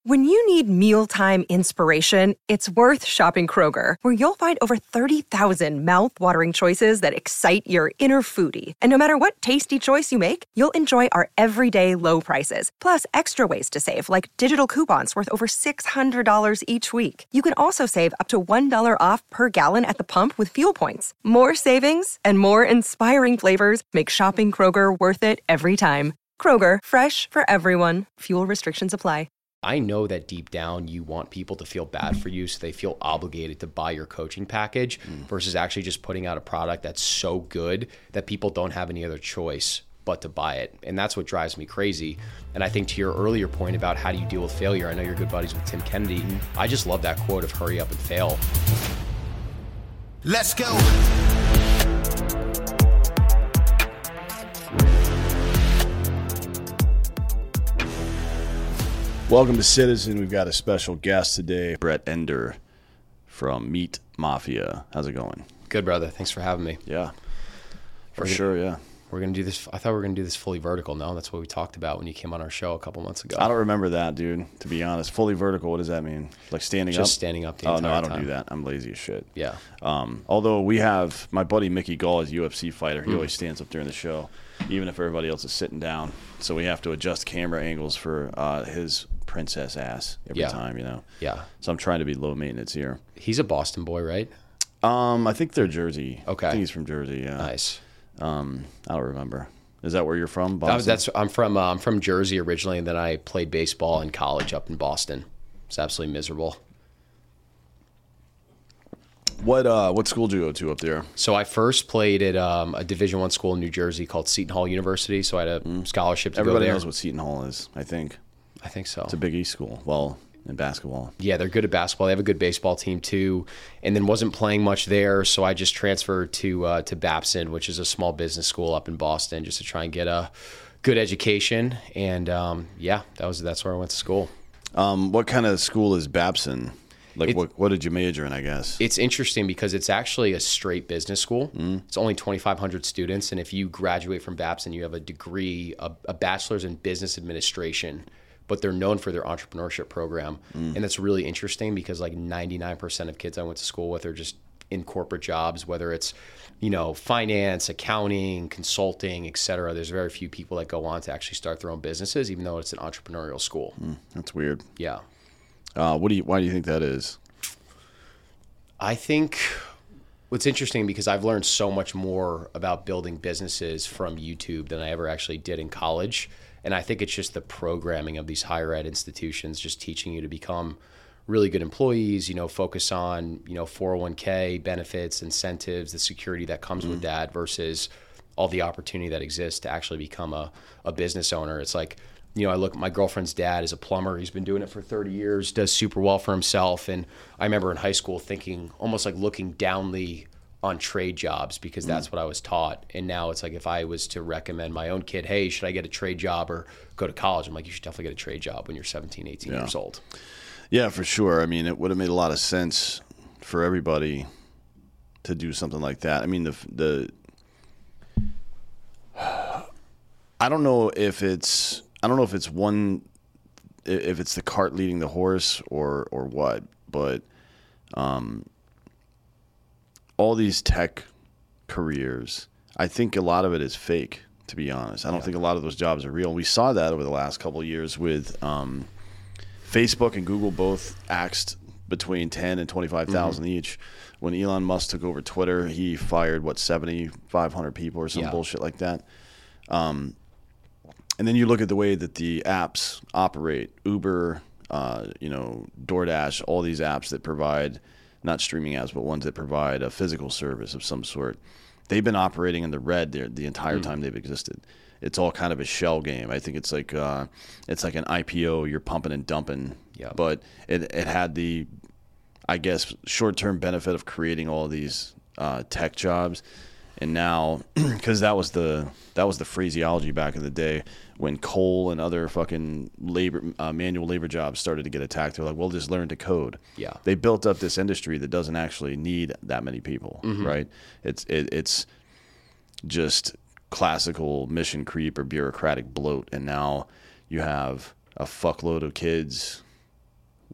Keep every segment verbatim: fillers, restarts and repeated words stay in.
When you need mealtime inspiration, it's worth shopping Kroger, where you'll find over thirty thousand mouth-watering choices that excite your inner foodie. And no matter what tasty choice you make, you'll enjoy our everyday low prices, plus extra ways to save, like digital coupons worth over six hundred dollars each week. You can also save up to one dollar off per gallon at the pump with fuel points. More savings and more inspiring flavors make shopping Kroger worth it every time. Kroger, fresh for everyone. Fuel restrictions apply. I know that deep down you want people to feel bad for you, so they feel obligated to buy your coaching package mm. versus actually just putting out a product that's so good that people don't have any other choice but to buy it. And that's what drives me crazy. And I think to your earlier point about how do you deal with failure, I know you're good buddies with Tim Kennedy. Mm. I just love that quote of hurry up and fail. Let's go. Welcome to Citizen. We've got a special guest today, Brett Ender from Meat Mafia. How's it going? Good, brother. Thanks for having me. Yeah, for we're sure, gonna, yeah. We're going to do this. I thought we were going to do this fully vertical. No, that's what we talked about when you came on our show a couple months ago. I don't remember that, dude, to be honest. Fully vertical, what does that mean? Like standing Just up? Just standing up the oh, entire no, I don't time. do that. I'm lazy as shit. Yeah. Um, although we have, my buddy Mickey Gall is a U F C fighter. He mm. always stands up during the show, even if everybody else is sitting down. So we have to adjust camera angles for uh, his princess ass every yeah. time, you know? Yeah. So I'm trying to be low maintenance here. He's a Boston boy, right? Um, I think they're Jersey. Okay. I think he's from Jersey, yeah. Nice. Um, I don't remember. Is that where you're from, Boston? That's I'm from. Uh, I'm from Jersey originally, and then I played baseball in college up in Boston. It's absolutely miserable. What uh, what school did you go to up there? So I first played at um, a Division One school in New Jersey called Seton Hall University. So I had a mm. scholarship to Everybody go there. knows what Seton Hall is, I think. I think so. It's a Big East school. Well, in basketball. Yeah, they're good at basketball. They have a good baseball team too. And then wasn't playing much there, so I just transferred to uh, to Babson, which is a small business school up in Boston, just to try and get a good education. And um, yeah, that was that's where I went to school. Um, what kind of school is Babson? Like, it, what what did you major in, I guess? It's interesting because it's actually a straight business school. Mm. It's only twenty-five hundred students, and if you graduate from Babson, you have a degree, a, a bachelor's in business administration, but they're known for their entrepreneurship program. Mm. And that's really interesting because like ninety-nine percent of kids I went to school with are just in corporate jobs, whether it's, you know, finance, accounting, consulting, et cetera. There's very few people that go on to actually start their own businesses, even though it's an entrepreneurial school. Mm, that's weird. Yeah. Uh, what do you? Why do you think that is? I think what's interesting because I've learned so much more about building businesses from YouTube than I ever actually did in college. And I think it's just the programming of these higher ed institutions just teaching you to become really good employees, you know, focus on, you know, four oh one k, benefits, incentives, the security that comes mm. with that versus all the opportunity that exists to actually become a, a business owner. It's like, you know, I look, my girlfriend's dad is a plumber. He's been doing it for thirty years, does super well for himself. And I remember in high school thinking, almost like looking downly on trade jobs because that's mm. what I was taught. And now it's like if I was to recommend my own kid, hey, should I get a trade job or go to college? I'm like, you should definitely get a trade job when you're seventeen, eighteen yeah. years old. Yeah, for sure. I mean, it would have made a lot of sense for everybody to do something like that. I mean, the the I don't know if it's I don't know if it's one if it's the cart leading the horse or or what, but um all these tech careers, I think a lot of it is fake, to be honest. I don't yeah. think a lot of those jobs are real. And we saw that over the last couple of years with um Facebook and Google both axed between ten and twenty-five thousand mm-hmm. each. When Elon Musk took over Twitter, he fired what seventy-five hundred people or some yeah. bullshit like that. Um, and then you look at the way that the apps operate: Uber, uh, you know, DoorDash, all these apps that provide not streaming apps, but ones that provide a physical service of some sort. They've been operating in the red there the entire mm. time they've existed. It's all kind of a shell game. I think it's like uh, it's like an I P O. You're pumping and dumping, yeah. but it it had the, I guess, short-term benefit of creating all these uh, tech jobs, and now because that was the that was the phraseology back in the day when coal and other fucking labor uh, manual labor jobs started to get attacked. They're like, well, just learn to code. Yeah, they built up this industry that doesn't actually need that many people, mm-hmm. right? It's it, it's just classical mission creep or bureaucratic bloat, and now you have a fuckload of kids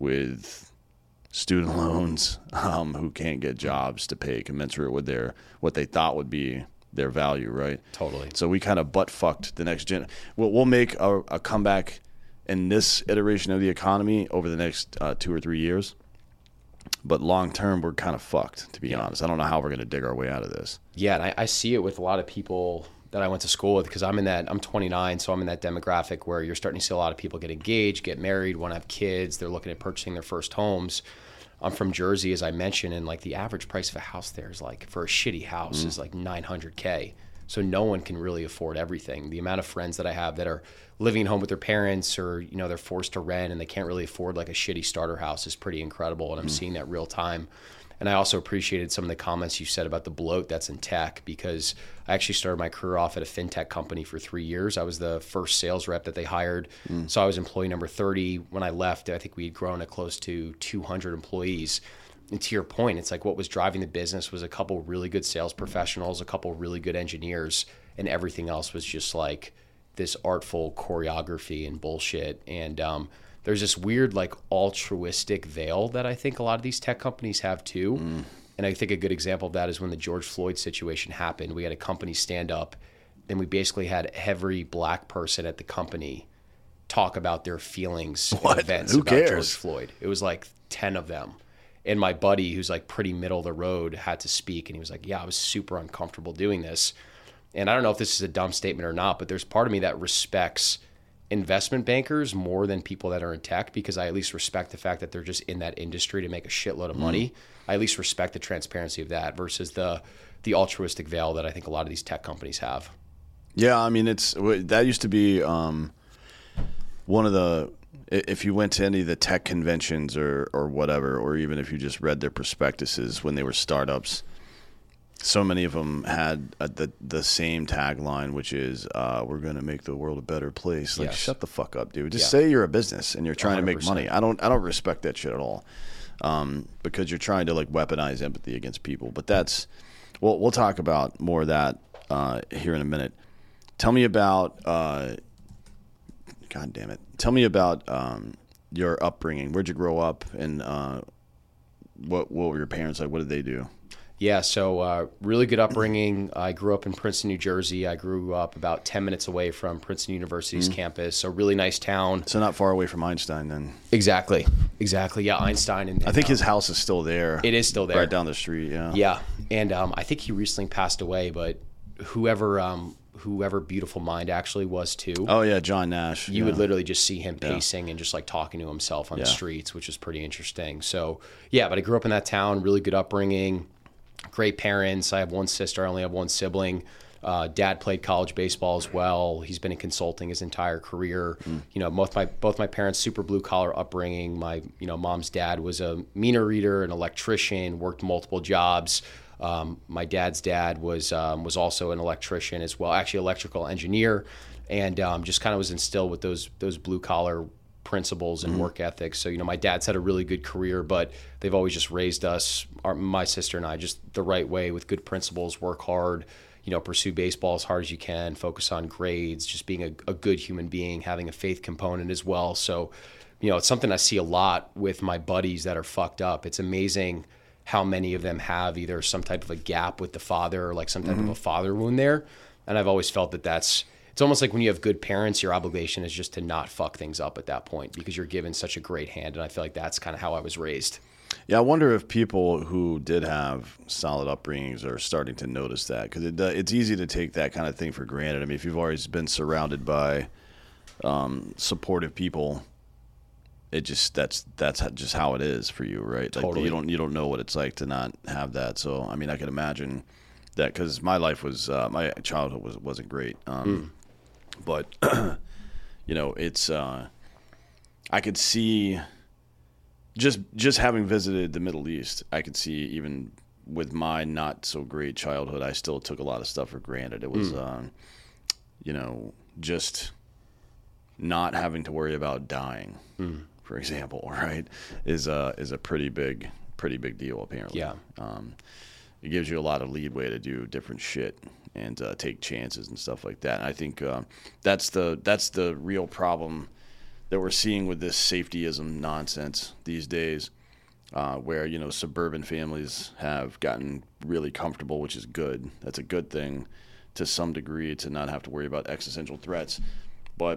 with student loans, um, who can't get jobs to pay commensurate with their what they thought would be their value, right? Totally. So we kind of butt fucked the next gen. We'll, we'll make a, a comeback in this iteration of the economy over the next uh, two or three years. But long term, we're kind of fucked, to be Yeah. honest. I don't know how we're going to dig our way out of this. Yeah, and I, I see it with a lot of people that I went to school with, because I'm in that, I'm twenty-nine, so I'm in that demographic where you're starting to see a lot of people get engaged, get married, want to have kids. They're looking at purchasing their first homes. I'm from Jersey, as I mentioned, and like the average price of a house there is like, for a shitty house, mm-hmm. is like nine hundred K. So no one can really afford everything. The amount of friends that I have that are living at home with their parents, or, you know, they're forced to rent and they can't really afford like a shitty starter house, is pretty incredible. And I'm mm-hmm. seeing that real time. And I also appreciated some of the comments you said about the bloat that's in tech, because I actually started my career off at a fintech company for three years. I was the first sales rep that they hired. Mm. So I was employee number thirty. When I left, I think we had grown to close to two hundred employees. And to your point, it's like what was driving the business was a couple really good sales professionals, a couple really good engineers, and everything else was just like this artful choreography and bullshit. And um, there's this weird like altruistic veil that I think a lot of these tech companies have too. Mm. And I think a good example of that is when the George Floyd situation happened. We had a company stand up, and we basically had every black person at the company talk about their feelings what? and events Who about cares? George Floyd. It was like ten of them. And my buddy, who's like pretty middle of the road, had to speak. And he was like, yeah, I was super uncomfortable doing this. And I don't know if this is a dumb statement or not, but there's part of me that respects investment bankers more than people that are in tech, because I at least respect the fact that they're just in that industry to make a shitload of money. Mm. I at least respect the transparency of that versus the the altruistic veil that I think a lot of these tech companies have. Yeah, I mean, it's that used to be um, one of the, if you went to any of the tech conventions or, or whatever, or even if you just read their prospectuses when they were startups, so many of them had uh, the the same tagline, which is, uh, we're going to make the world a better place. Like, yes. Shut the fuck up, dude. Just yeah. say you're a business and you're trying one hundred percent. to make money. I don't I don't respect that shit at all, um, because you're trying to like weaponize empathy against people. But that's, well, we'll talk about more of that uh, here in a minute. Tell me about, uh, God damn it. Tell me about um, your upbringing. Where'd you grow up, and uh, what what were your parents like? What did they do? Yeah, so uh, really good upbringing. I grew up in Princeton, New Jersey. I grew up about ten minutes away from Princeton University's mm-hmm. campus, so really nice town. So not far away from Einstein then. Exactly, exactly. Yeah, Einstein. And, and I think um, his house is still there. It is still there. Right down the street, yeah. Yeah, and um, I think he recently passed away, but whoever um, whoever Beautiful Mind actually was too. Oh, yeah, John Nash. You yeah. would literally just see him pacing yeah. and just like talking to himself on yeah. the streets, which is pretty interesting. So, yeah, but I grew up in that town, really good upbringing. Great parents. I have one sister. I only have one sibling. Uh, dad played college baseball as well. He's been in consulting his entire career. Mm. You know, both my both my parents super blue collar upbringing. My you know mom's dad was a meter reader, an electrician, worked multiple jobs. Um, my dad's dad was um, was also an electrician as well, actually electrical engineer, and um, just kind of was instilled with those those blue collar principles and mm-hmm. work ethics. So, you know, my dad's had a really good career, but they've always just raised us, our, my sister and I, just the right way with good principles, work hard, you know, pursue baseball as hard as you can, focus on grades, just being a, a good human being, having a faith component as well. So, you know, it's something I see a lot with my buddies that are fucked up. It's amazing how many of them have either some type of a gap with the father or like some type mm-hmm. of a father wound there. And I've always felt that that's, it's almost like when you have good parents, your obligation is just to not fuck things up at that point because you're given such a great hand. And I feel like that's kind of how I was raised. Yeah, I wonder if people who did have solid upbringings are starting to notice that, because it, uh, it's easy to take that kind of thing for granted. I mean, if you've always been surrounded by um, supportive people, it just that's that's just how it is for you, right? Totally. Like you don't you don't know what it's like to not have that. So I mean, I can imagine that, because my life was uh, my childhood was wasn't great. Um, mm. But, you know, it's, uh, I could see, just just having visited the Middle East, I could see even with my not so great childhood, I still took a lot of stuff for granted. It was, mm. um, you know, just not having to worry about dying, mm. for example, right, is a, is a pretty big, pretty big deal, apparently. Yeah. Um, it gives you a lot of leeway to do different shit and uh, take chances and stuff like that. And I think uh, that's the that's the real problem that we're seeing with this safetyism nonsense these days, uh, where, you know, suburban families have gotten really comfortable, which is good. That's a good thing to some degree, to not have to worry about existential threats. But,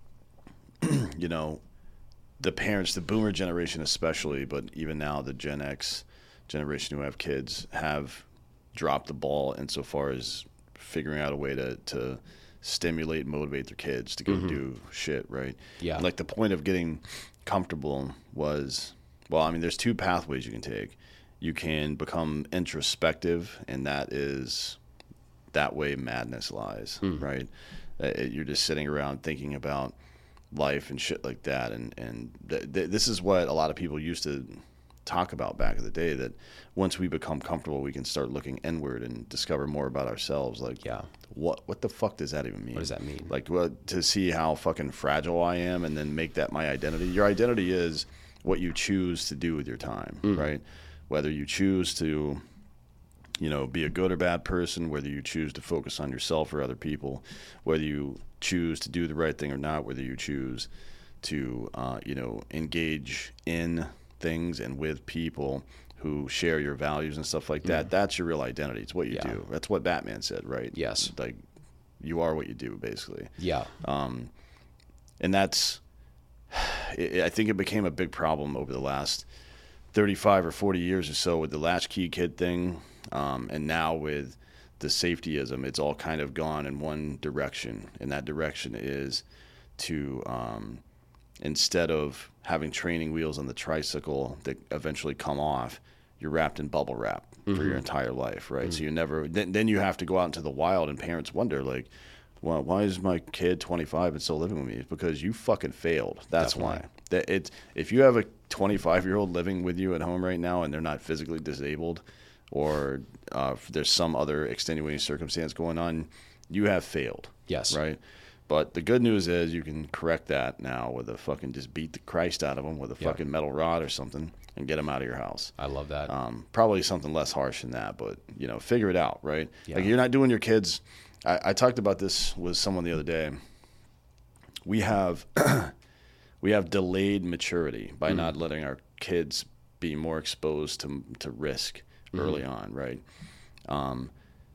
you know, the parents, the boomer generation especially, but even now the Gen X generation who have kids, have dropped the ball insofar as figuring out a way to, to stimulate and motivate their kids to go mm-hmm. do shit, right? Yeah. Like the point of getting comfortable was, well, I mean, there's two pathways you can take. You can become introspective, and that is, that way madness lies, mm. right? Uh, you're just sitting around thinking about life and shit like that. And, and th- th- this is what a lot of people used to talk about back in the day, that once we become comfortable, we can start looking inward and discover more about ourselves. Like, yeah, what what the fuck does that even mean? What does that mean? Like, well, to see how fucking fragile I am and then make that my identity. Your identity is what you choose to do with your time, mm. right? Whether you choose to, you know, be a good or bad person, whether you choose to focus on yourself or other people, whether you choose to do the right thing or not, whether you choose to, uh, you know, engage in things and with people who share your values and stuff like that. Mm. That's your real identity. It's what you yeah. do. That's what Batman said, right? Yes. Like, you are what you do, basically. Yeah. Um, and that's, it, I think it became a big problem over the last thirty-five or forty years or so with the latchkey kid thing. Um, and now with the safetyism, it's all kind of gone in one direction. And that direction is to, um, instead of having training wheels on the tricycle that eventually come off, you're wrapped in bubble wrap mm-hmm. for your entire life, right? Mm-hmm. So you never, then, then you have to go out into the wild, and parents wonder, like, well, why is my kid twenty-five and still living with me? It's because you fucking failed. That's Definitely. why. That it's, if you have a twenty-five-year-old living with you at home right now and they're not physically disabled, or uh, there's some other extenuating circumstance going on, you have failed. Yes. Right? But the good news is you can correct that now with a fucking, just beat the Christ out of them with a fucking yep. metal rod or something and get them out of your house. I love that. Um, probably something less harsh than that, but, you know, figure it out, right? Yeah. Like, you're not doing your kids. I, I talked about this with someone the other day. We have we have delayed maturity by mm. not letting our kids be more exposed to to risk mm. early on, right? Um,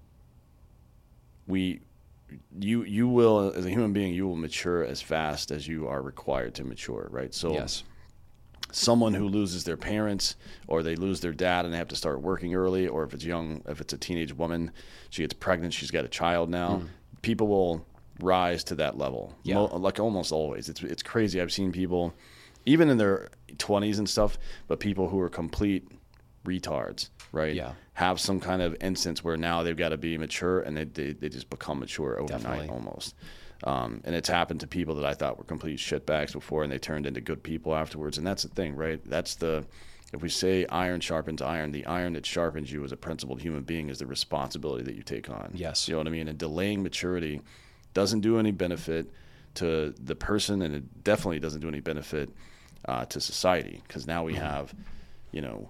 we. You you will, as a human being, you will mature as fast as you are required to mature, right? So yes. someone who loses their parents, or they lose their dad and they have to start working early, or if it's young, if it's a teenage woman, she gets pregnant, she's got a child now, mm. people will rise to that level, yeah. Mo- like almost always. It's it's crazy. I've seen people, even in their twenties and stuff, but people who are complete retards, right? Yeah. Have some kind of instance where now they've got to be mature, and they they, they just become mature overnight. Definitely. Almost. Um, and it's happened to people that I thought were complete shitbags before, and they turned into good people afterwards. And that's the thing, right? That's the, if we say iron sharpens iron, the iron that sharpens you as a principled human being is the responsibility that you take on. Yes. You know what I mean? And delaying maturity doesn't do any benefit to the person, and it definitely doesn't do any benefit uh, to society, because now we mm-hmm. have, you know,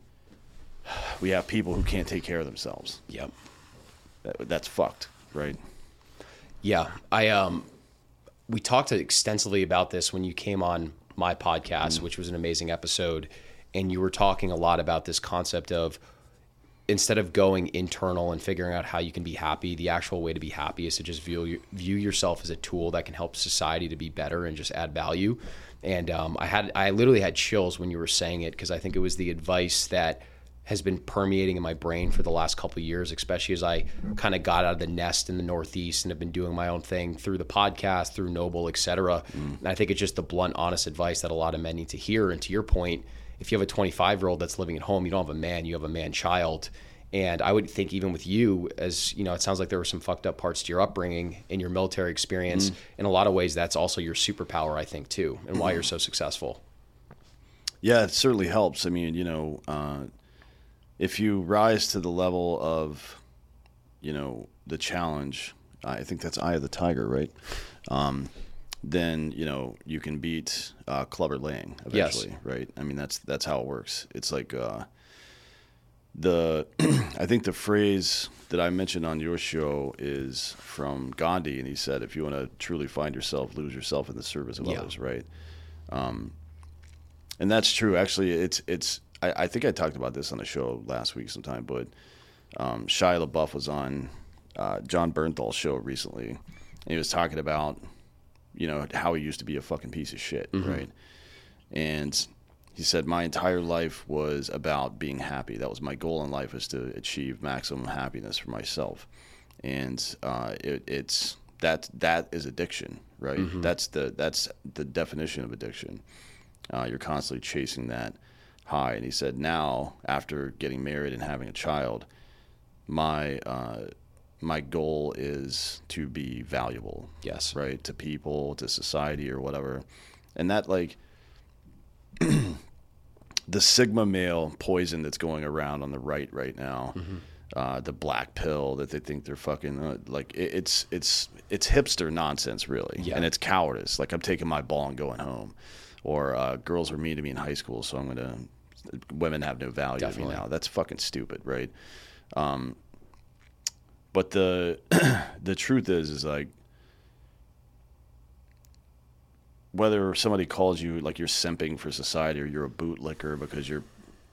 we have people who can't take care of themselves. Yep. That, that's fucked, right? Yeah. I um, we talked extensively about this when you came on my podcast, mm. which was an amazing episode, and you were talking a lot about this concept of, instead of going internal and figuring out how you can be happy, the actual way to be happy is to just view view yourself as a tool that can help society to be better and just add value. And um, I had I literally had chills when you were saying it, because I think it was the advice that has been permeating in my brain for the last couple of years, especially as I kind of got out of the nest in the Northeast and have been doing my own thing through the podcast, through Noble, et cetera. Mm. And I think it's just the blunt, honest advice that a lot of men need to hear. And to your point, if you have a twenty-five-year-old that's living at home, you don't have a man, you have a man-child. And I would think even with you, as you know, it sounds like there were some fucked up parts to your upbringing and your military experience. Mm. In a lot of ways, that's also your superpower, I think, too, and why you're so successful. Yeah, it certainly helps. I mean, you know, uh, if you rise to the level of, you know, the challenge, I think that's Eye of the Tiger, right? Um, then, you know, you can beat uh, Clubber Lang eventually, yes. right? I mean, that's that's how it works. It's like uh, the, I think the phrase that I mentioned on your show is from Gandhi, and he said, if you want to truly find yourself, lose yourself in the service of yeah. others, right? Um, and that's true. Actually, it's it's. I, I think I talked about this on the show last week sometime, but um, Shia LaBeouf was on uh, John Bernthal's show recently, and he was talking about, you know, how he used to be a fucking piece of shit, mm-hmm. right? And he said, my entire life was about being happy. That was my goal in life, was to achieve maximum happiness for myself. And uh, it, it's that that is addiction, right? Mm-hmm. That's the that's the definition of addiction. Uh, you're constantly chasing that high. And he said, now after getting married and having a child, my uh, my goal is to be valuable. Yes. Right, to people, to society, or whatever. And that, like, the Sigma male poison that's going around on the right right now, mm-hmm. uh, the black pill that they think they're fucking uh, like it, it's it's it's hipster nonsense, really, yeah. and it's cowardice. Like, I'm taking my ball and going home, or uh, girls were mean to me in high school, so I'm gonna. Women have no value Definitely. to me now. That's fucking stupid, right? Um, but the the truth is, is like, whether somebody calls you like you're simping for society or you're a bootlicker because you're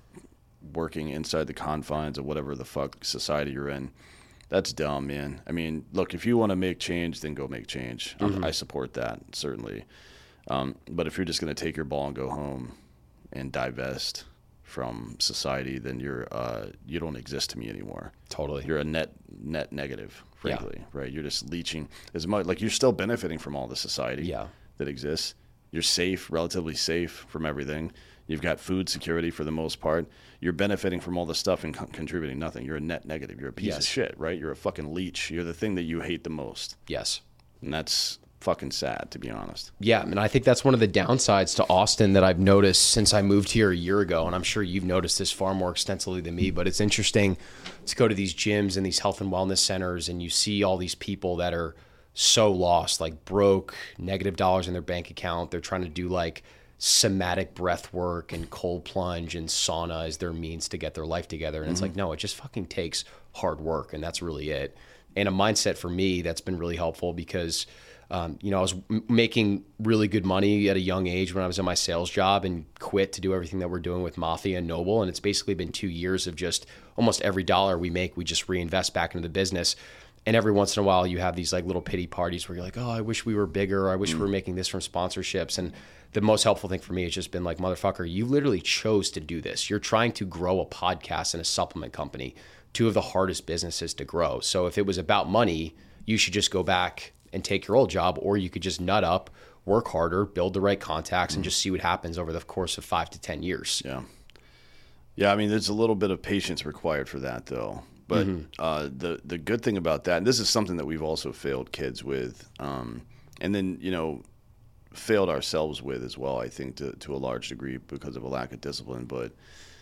working inside the confines of whatever the fuck society you're in, that's dumb, man. I mean, look, if you want to make change, then go make change. Mm-hmm. I support that, certainly. Um, but if you're just going to take your ball and go home and divest from society, then you're uh, you don't exist to me anymore. Totally. You're a net net negative, frankly, yeah. right? You're just leeching as much, like, you're still benefiting from all the society. Yeah. that exists. You're safe, relatively safe from everything. You've got food security for the most part. You're benefiting from all the stuff and con- contributing nothing. You're a net negative. You're a piece yes. of shit, right? You're a fucking leech. You're the thing that you hate the most. Yes. And that's fucking sad, to be honest. Yeah, and I think that's one of the downsides to Austin that I've noticed since I moved here a year ago, and I'm sure you've noticed this far more extensively than me, but it's interesting to go to these gyms and these health and wellness centers, and you see all these people that are so lost, like broke, negative dollars in their bank account. They're trying to do like somatic breath work and cold plunge and sauna as their means to get their life together. And mm-hmm. it's like, no, it just fucking takes hard work, and that's really it. And a mindset for me that's been really helpful because Um, you know, I was m- making really good money at a young age when I was in my sales job and quit to do everything that we're doing with Mafia and Noble. And it's basically been two years of just almost every dollar we make, we just reinvest back into the business. And every once in a while you have these like little pity parties where you're like, oh, I wish we were bigger. Or I wish mm. we were making this from sponsorships. And the most helpful thing for me has just been like, motherfucker, you literally chose to do this. You're trying to grow a podcast and a supplement company, two of the hardest businesses to grow. So if it was about money, you should just go back and take your old job, or you could just nut up, work harder, build the right contacts, and just see what happens over the course of five to ten years. Yeah. Yeah, I mean, there's a little bit of patience required for that, though. But mm-hmm. uh, the the good thing about that, and this is something that we've also failed kids with, um, and then, you know, failed ourselves with as well, I think, to, to a large degree because of a lack of discipline. But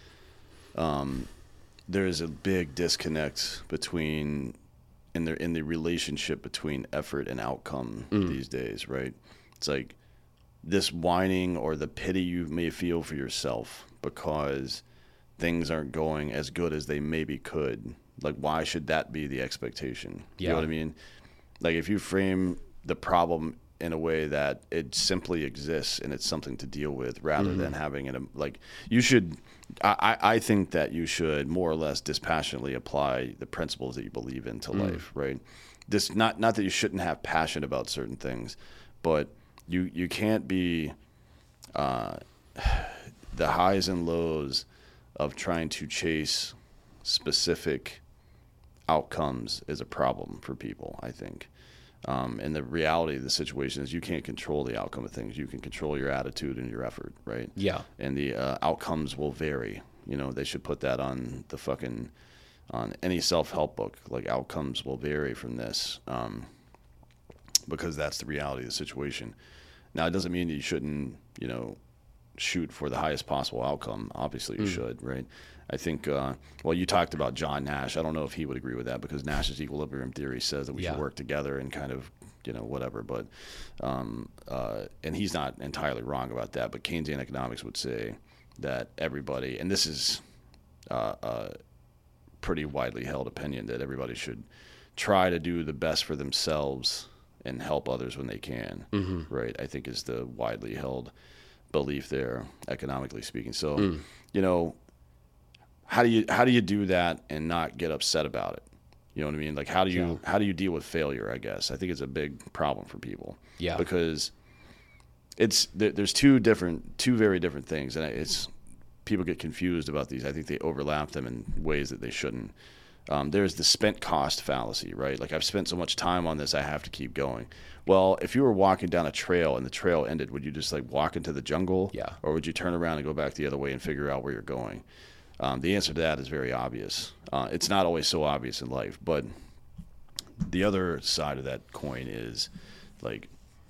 um, there is a big disconnect between... in the in the relationship between effort and outcome mm. these days, right? It's like this whining or the pity you may feel for yourself because things aren't going as good as they maybe could. Like, why should that be the expectation? Yeah. You know what I mean? Like, if you frame the problem in a way that it simply exists and it's something to deal with rather mm-hmm. than having it, like, you should... I, I think that you should more or less dispassionately apply the principles that you believe in to mm. life, right? This not not that you shouldn't have passion about certain things, but you you can't be uh, the highs and lows of trying to chase specific outcomes is a problem for people, I think. Um, and the reality of the situation is you can't control the outcome of things. You can control your attitude and your effort, right? Yeah. And the uh, outcomes will vary. You know, they should put that on the fucking, on any self-help book. Like, outcomes will vary from this um, because that's the reality of the situation. Now, it doesn't mean that you shouldn't, you know, shoot for the highest possible outcome. Obviously, you mm. should, right? I think, uh, well, you talked about John Nash. I don't know if he would agree with that because Nash's equilibrium theory says that we yeah. should work together and kind of, you know, whatever. But, um, uh, and he's not entirely wrong about that. But Keynesian economics would say that everybody, and this is uh, a pretty widely held opinion, that everybody should try to do the best for themselves and help others when they can, mm-hmm. right? I think is the widely held belief there, economically speaking. So, mm. you know, how do you how do you do that and not get upset about it? You know what I mean? Like, how do you yeah. how do you deal with failure? I guess I think it's a big problem for people. Yeah, because it's there, there's two different, two very different things, and it's people get confused about these. I think they overlap them in ways that they shouldn't. Um, there's the spent cost fallacy, right? Like, I've spent so much time on this, I have to keep going. Well, if you were walking down a trail and the trail ended, would you just like walk into the jungle? Yeah. Or would you turn around and go back the other way and figure out where you're going? Um, the answer to that is very obvious. Uh, it's not always so obvious in life, but the other side of that coin is like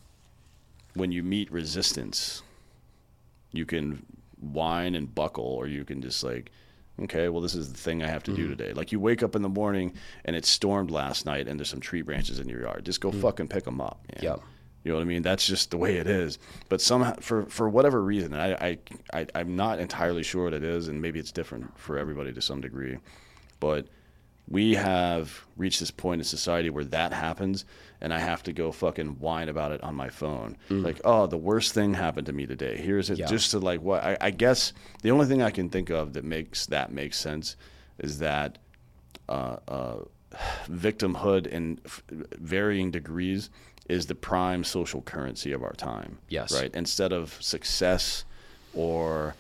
when you meet resistance, you can whine and buckle, or you can just like, okay, well, this is the thing I have to mm-hmm. do today. Like, you wake up in the morning and it stormed last night and there's some tree branches in your yard. Just go mm-hmm. fucking pick them up. Yeah. You know what I mean? That's just the way it is. But somehow, for, for whatever reason, I, I, I, I'm not entirely sure what it is, and maybe it's different for everybody to some degree, but we have reached this point in society where that happens, and I have to go fucking whine about it on my phone. Mm. Like, oh, the worst thing happened to me today. Here's it. Yeah. Just to like what I, I guess the only thing I can think of that makes that make sense is that uh, uh, victimhood in f- varying degrees is the prime social currency of our time. Yes. Right? Instead of success or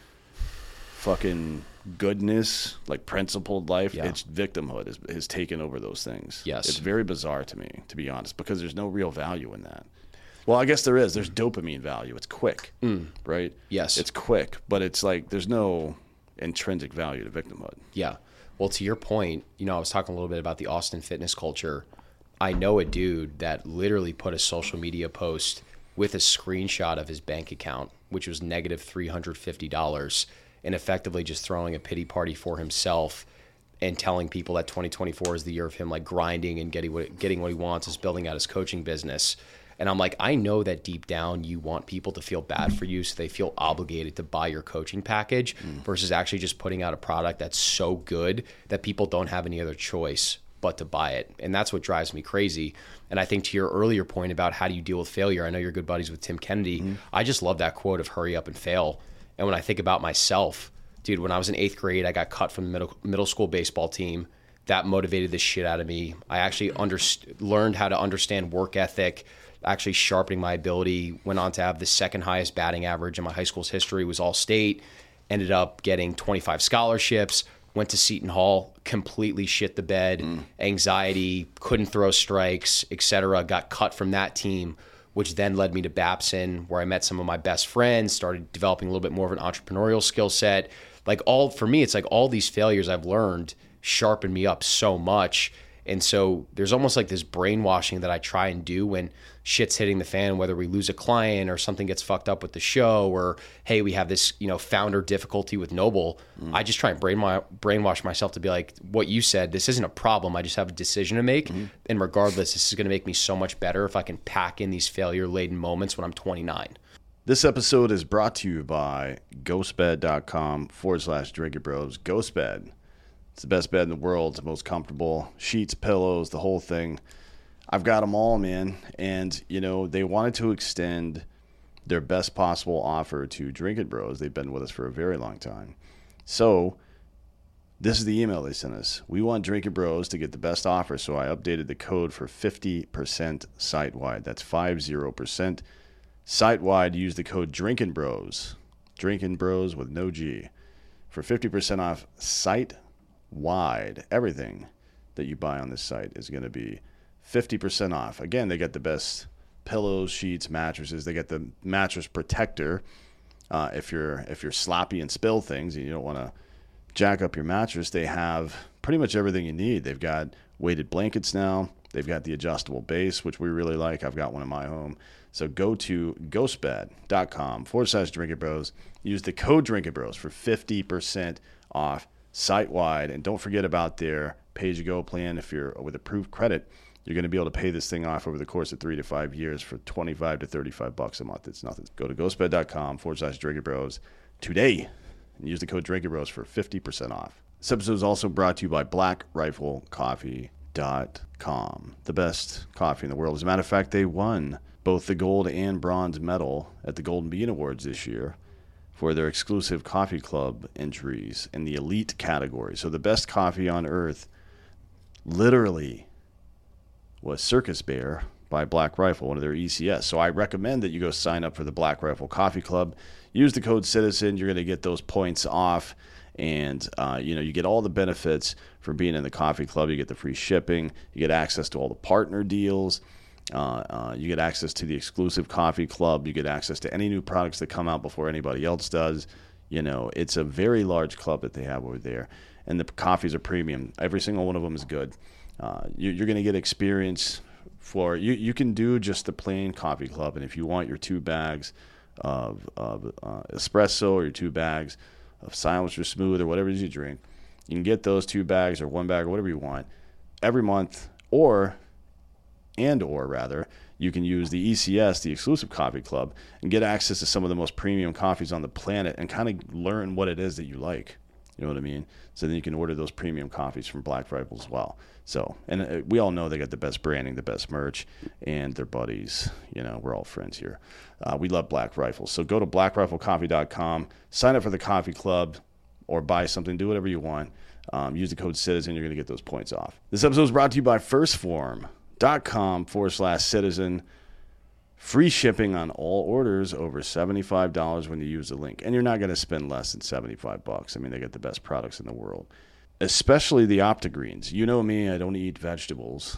fucking goodness, like principled life, yeah. it's victimhood has, has taken over those things. Yes. It's very bizarre to me, to be honest, because there's no real value in that. Well, I guess there is. There's dopamine value. It's quick, mm. right? Yes. It's quick, but it's like there's no intrinsic value to victimhood. Yeah. Well, to your point, you know, I was talking a little bit about the Austin fitness culture. I know a dude that literally put a social media post with a screenshot of his bank account, which was negative three hundred fifty dollars, and effectively just throwing a pity party for himself and telling people that twenty twenty-four is the year of him like grinding and getting what, getting what he wants, is building out his coaching business. And I'm like, I know that deep down you want people to feel bad for you so they feel obligated to buy your coaching package mm. versus actually just putting out a product that's so good that people don't have any other choice but to buy it. And that's what drives me crazy. And I think to your earlier point about how do you deal with failure, I know you're good buddies with Tim Kennedy. Mm. I just love that quote of hurry up and fail. And when I think about myself, dude, when I was in eighth grade, I got cut from the middle, middle school baseball team. That motivated the shit out of me. I actually underst- learned how to understand work ethic, actually sharpening my ability. Went on to have the second highest batting average in my high school's history, was all state. Ended up getting twenty-five scholarships. Went to Seton Hall, completely shit the bed, mm. anxiety, couldn't throw strikes, et cetera. Got cut from that team, which then led me to Babson, where I met some of my best friends, started developing a little bit more of an entrepreneurial skill set. Like all, for me, it's like all these failures I've learned sharpened me up so much. And so there's almost like this brainwashing that I try and do when shit's hitting the fan, whether we lose a client or something gets fucked up with the show, or, hey, we have this, you know, founder difficulty with Noble. Mm. I just try and brain my, brainwash myself to be like, what you said, this isn't a problem. I just have a decision to make. Mm. And regardless, this is going to make me so much better if I can pack in these failure-laden moments when I'm twenty-nine. This episode is brought to you by ghostbed.com forward slash Drinking Bros. Ghostbed. It's the best bed in the world. It's the most comfortable. Sheets, pillows, the whole thing. I've got them all, man. And, you know, they wanted to extend their best possible offer to Drinking Bros. They've been with us for a very long time. So this is the email they sent us. We want Drinking Bros to get the best offer, so I updated the code for fifty percent site-wide. That's fifty percent site-wide. Use the code Drinking Bros. Drinking Bros with no G. For fifty percent off site-wide. Everything that you buy on this site is going to be fifty percent off. Again, they get the best pillows, sheets, mattresses. They get the mattress protector. Uh, if you're if you're sloppy and spill things and you don't want to jack up your mattress, they have pretty much everything you need. They've got weighted blankets now. They've got the adjustable base, which we really like. I've got one in my home. So go to ghostbed.com forward slash Drinking Bros. Use the code Drinking Bros for fifty percent off site-wide. And don't forget about their pay-as-you-go plan. If you're with approved credit, you're going to be able to pay this thing off over the course of three to five years for twenty-five to thirty-five bucks a month. It's nothing. Go to ghostbed.com forward slash Drinking Bros today and use the code Drinking Bros for fifty percent off. This episode is also brought to you by black rifle coffee dot com, the best coffee in the world. As a matter of fact, they won both the gold and bronze medal at the Golden Bean Awards this year. for their exclusive coffee club entries in the elite category. So the best coffee on earth literally was Circus Bear by Black Rifle, one of their E C S. So I recommend that you go sign up for the Black Rifle Coffee Club. Use the code CITIZEN. You're going to get those points off. And, uh, you know, you get all the benefits from being in the coffee club. You get the free shipping. You get access to all the partner deals. Uh, uh, you get access to the exclusive coffee club. You get access to any new products that come out before anybody else does. You know, it's a very large club that they have over there. And the coffees are premium. Every single one of them is good. Uh, you, you're going to get experience for, you, you can do just the plain coffee club. And if you want your two bags of, of uh, espresso or your two bags of silence or smooth or whatever it is you drink, you can get those two bags or one bag or whatever you want every month, or and or rather you can use the E C S, the exclusive coffee club, and get access to some of the most premium coffees on the planet and kind of learn what it is that you like. You know what I mean? So then you can order those premium coffees from Black Rifle as well. So, and we all know they got the best branding, the best merch, and their buddies. You know, we're all friends here. Uh, we love Black Rifle. So go to black rifle coffee dot com, sign up for the coffee club, or buy something, do whatever you want. Um, use the code CITIZEN, you're going to get those points off. This episode is brought to you by first form dot com forward slash citizen. Free shipping on all orders over seventy-five dollars when you use the link. And you're not going to spend less than seventy-five bucks. I mean, they get the best products in the world, especially the OptiGreens. You know me, I don't eat vegetables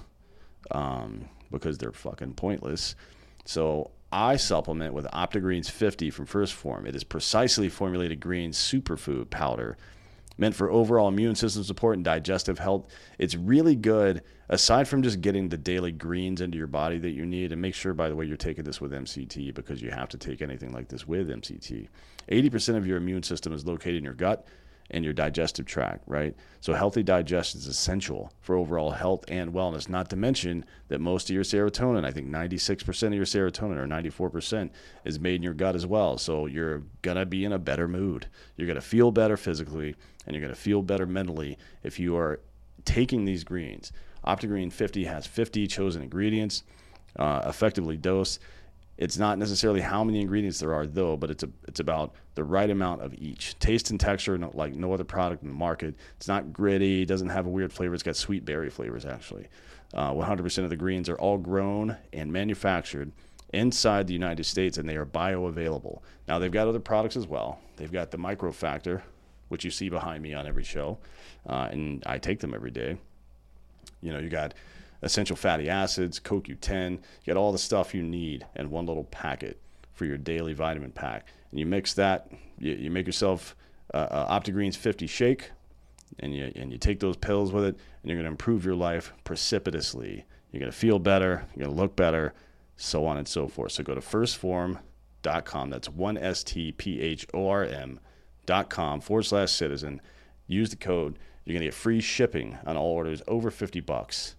um, because they're fucking pointless. So I supplement with OptiGreens fifty from First Form. It is precisely formulated green superfood powder meant for overall immune system support and digestive health. It's really good, aside from just getting the daily greens into your body that you need. And make sure, by the way, you're taking this with M C T, because you have to take anything like this with M C T. eighty percent of your immune system is located in your gut and your digestive tract, right? So healthy digestion is essential for overall health and wellness, not to mention that most of your serotonin, I think ninety-six percent of your serotonin or ninety-four percent is made in your gut as well. So you're going to be in a better mood. You're going to feel better physically, and you're going to feel better mentally if you are taking these greens. OptiGreen fifty has fifty chosen ingredients, uh, effectively dosed. It's not necessarily how many ingredients there are, though, but it's a, it's about the right amount of each. Taste and texture, no, like no other product in the market. It's not gritty. It doesn't have a weird flavor. It's got sweet berry flavors, actually. Uh, one hundred percent of the greens are all grown and manufactured inside the United States, and they are bioavailable. Now, they've got other products as well. They've got the Micro Factor, which you see behind me on every show, uh, and I take them every day. You know, you got essential fatty acids, C O Q ten, you get all the stuff you need in one little packet for your daily vitamin pack. And you mix that, you, you make yourself uh, uh, OptiGreens fifty shake, and you and you take those pills with it, and you're going to improve your life precipitously. You're going to feel better, you're going to look better, so on and so forth. So go to first form dot com, that's one S T P H O R M dot com forward slash citizen. Use the code. You're going to get free shipping on all orders over fifty bucks.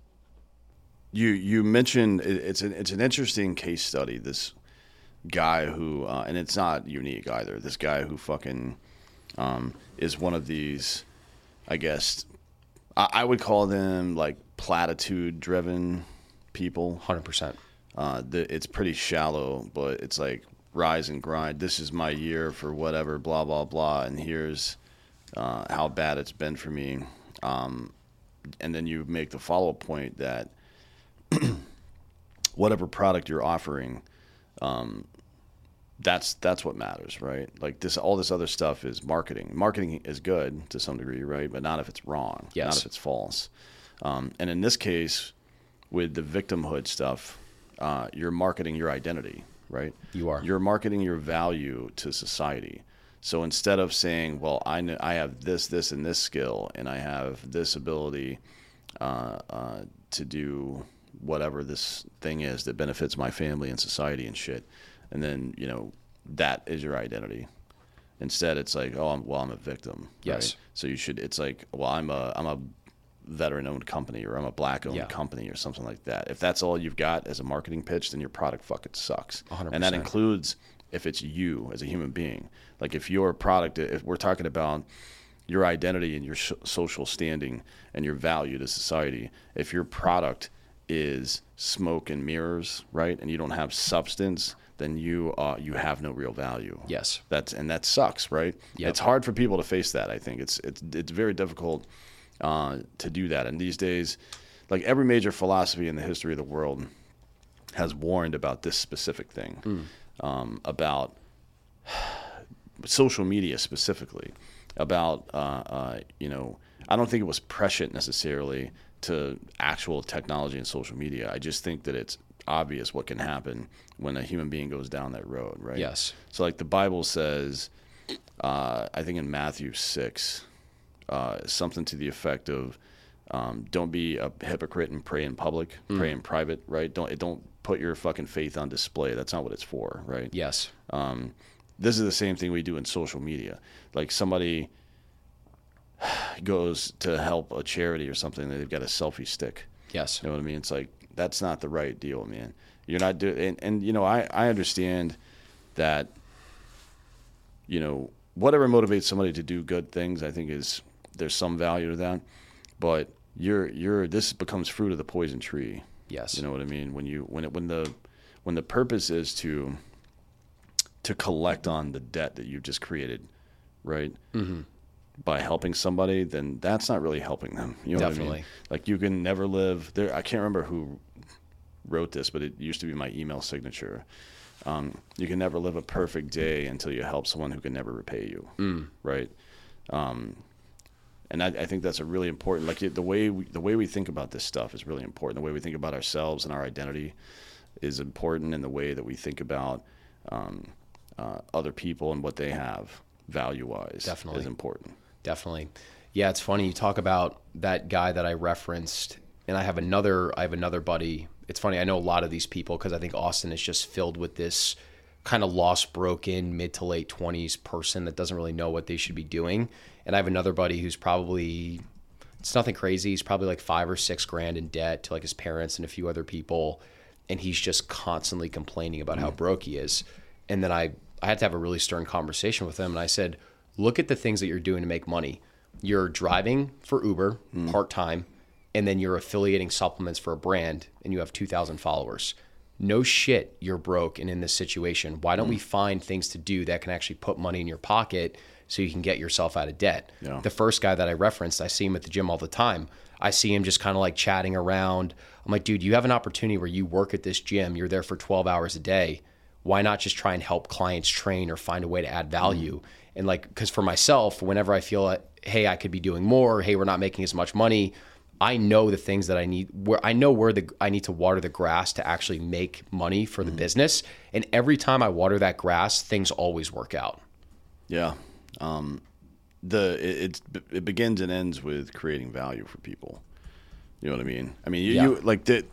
You you mentioned it's an it's an interesting case study. This guy who uh, and it's not unique either. This guy who fucking um, is one of these, I guess, I, I would call them like platitude driven people. one hundred percent. Uh, the, it's pretty shallow, but it's like rise and grind. This is my year for whatever, blah blah blah, and here's uh, how bad it's been for me. Um, and then you make the follow up point that whatever product you're offering, um, that's that's what matters, right? Like this, all this other stuff is marketing. Marketing is good to some degree, right? But not if it's wrong, yes. Not if it's false. Um, and in this case, with the victimhood stuff, uh, you're marketing your identity, right? You are. You're marketing your value to society. So instead of saying, well, I know, I have this, this, and this skill, and I have this ability uh, uh, to do whatever this thing is that benefits my family and society and shit. And then, you know, that is your identity. Instead, it's like, oh, I'm, well, I'm a victim. Yes. Right? So you should, it's like, well, I'm a, I'm a veteran-owned company, or I'm a black-owned yeah. company, or something like that. If that's all you've got as a marketing pitch, then your product fucking sucks. one hundred percent. And that includes if it's you as a human being. Like if your product, if we're talking about your identity and your sh- social standing and your value to society, if your product is smoke and mirrors, right, and you don't have substance, then you uh, you have no real value. Yes. That's and that sucks, right? Yep. It's hard for people to face that. I think it's it's it's very difficult uh, to do that. And these days, like every major philosophy in the history of the world has warned about this specific thing, mm. um, about social media specifically, about uh, uh, you know, I don't think it was prescient necessarily to actual technology and social media. I just think that it's obvious what can happen when a human being goes down that road, right? Yes. So like the Bible says, uh, I think in Matthew six, uh, something to the effect of, um, don't be a hypocrite and pray in public, mm. pray in private, right? Don't don't put your fucking faith on display. That's not what it's for, right? Yes. Um, this is the same thing we do in social media. Like somebody goes to help a charity or something, they've got a selfie stick. Yes. You know what I mean? It's like, that's not the right deal, man. You're not doing, and, and, you know, I, I understand that, you know, whatever motivates somebody to do good things, I think is, there's some value to that, but you're, you're, this becomes fruit of the poison tree. Yes. You know what I mean? When you, when it, when the, when the purpose is to, to collect on the debt that you've just created, right? Mm-hmm. By helping somebody, then that's not really helping them. You know Definitely. what I mean? Like you can never live there. I can't remember who wrote this, but it used to be my email signature. Um, you can never live a perfect day until you help someone who can never repay you. Mm. Right. Um, and I, I think that's a really important, like the way we, the way we think about this stuff is really important. The way we think about ourselves and our identity is important, and the way that we think about, um, uh, other people and what they have value wise Definitely. Is important. Definitely. Yeah, it's funny. You talk about that guy that I referenced, and I have another I have another buddy. It's funny. I know a lot of these people because I think Austin is just filled with this kind of lost, broken, mid to late twenties person that doesn't really know what they should be doing. And I have another buddy who's probably, it's nothing crazy. He's probably like five or six grand in debt to like his parents and a few other people. And he's just constantly complaining about mm. how broke he is. And then I, I had to have a really stern conversation with him. And I said, look at the things that you're doing to make money. You're driving for Uber mm. part-time, and then you're affiliating supplements for a brand, and you have two thousand followers. No shit, you're broke and in this situation. Why don't mm. we find things to do that can actually put money in your pocket so you can get yourself out of debt? Yeah. The first guy that I referenced, I see him at the gym all the time. I see him just kind of like chatting around. I'm like, dude, you have an opportunity where you work at this gym. You're there for twelve hours a day. Why not just try and help clients train or find a way to add value? Mm. And like, because for myself, whenever I feel like, hey, I could be doing more, hey, we're not making as much money, I know the things that I need, where I know where the I need to water the grass to actually make money for the mm-hmm. business. And every time I water that grass, things always work out. Yeah. Um, the it, it it begins and ends with creating value for people. You know what I mean? I mean, you, yeah. you like that.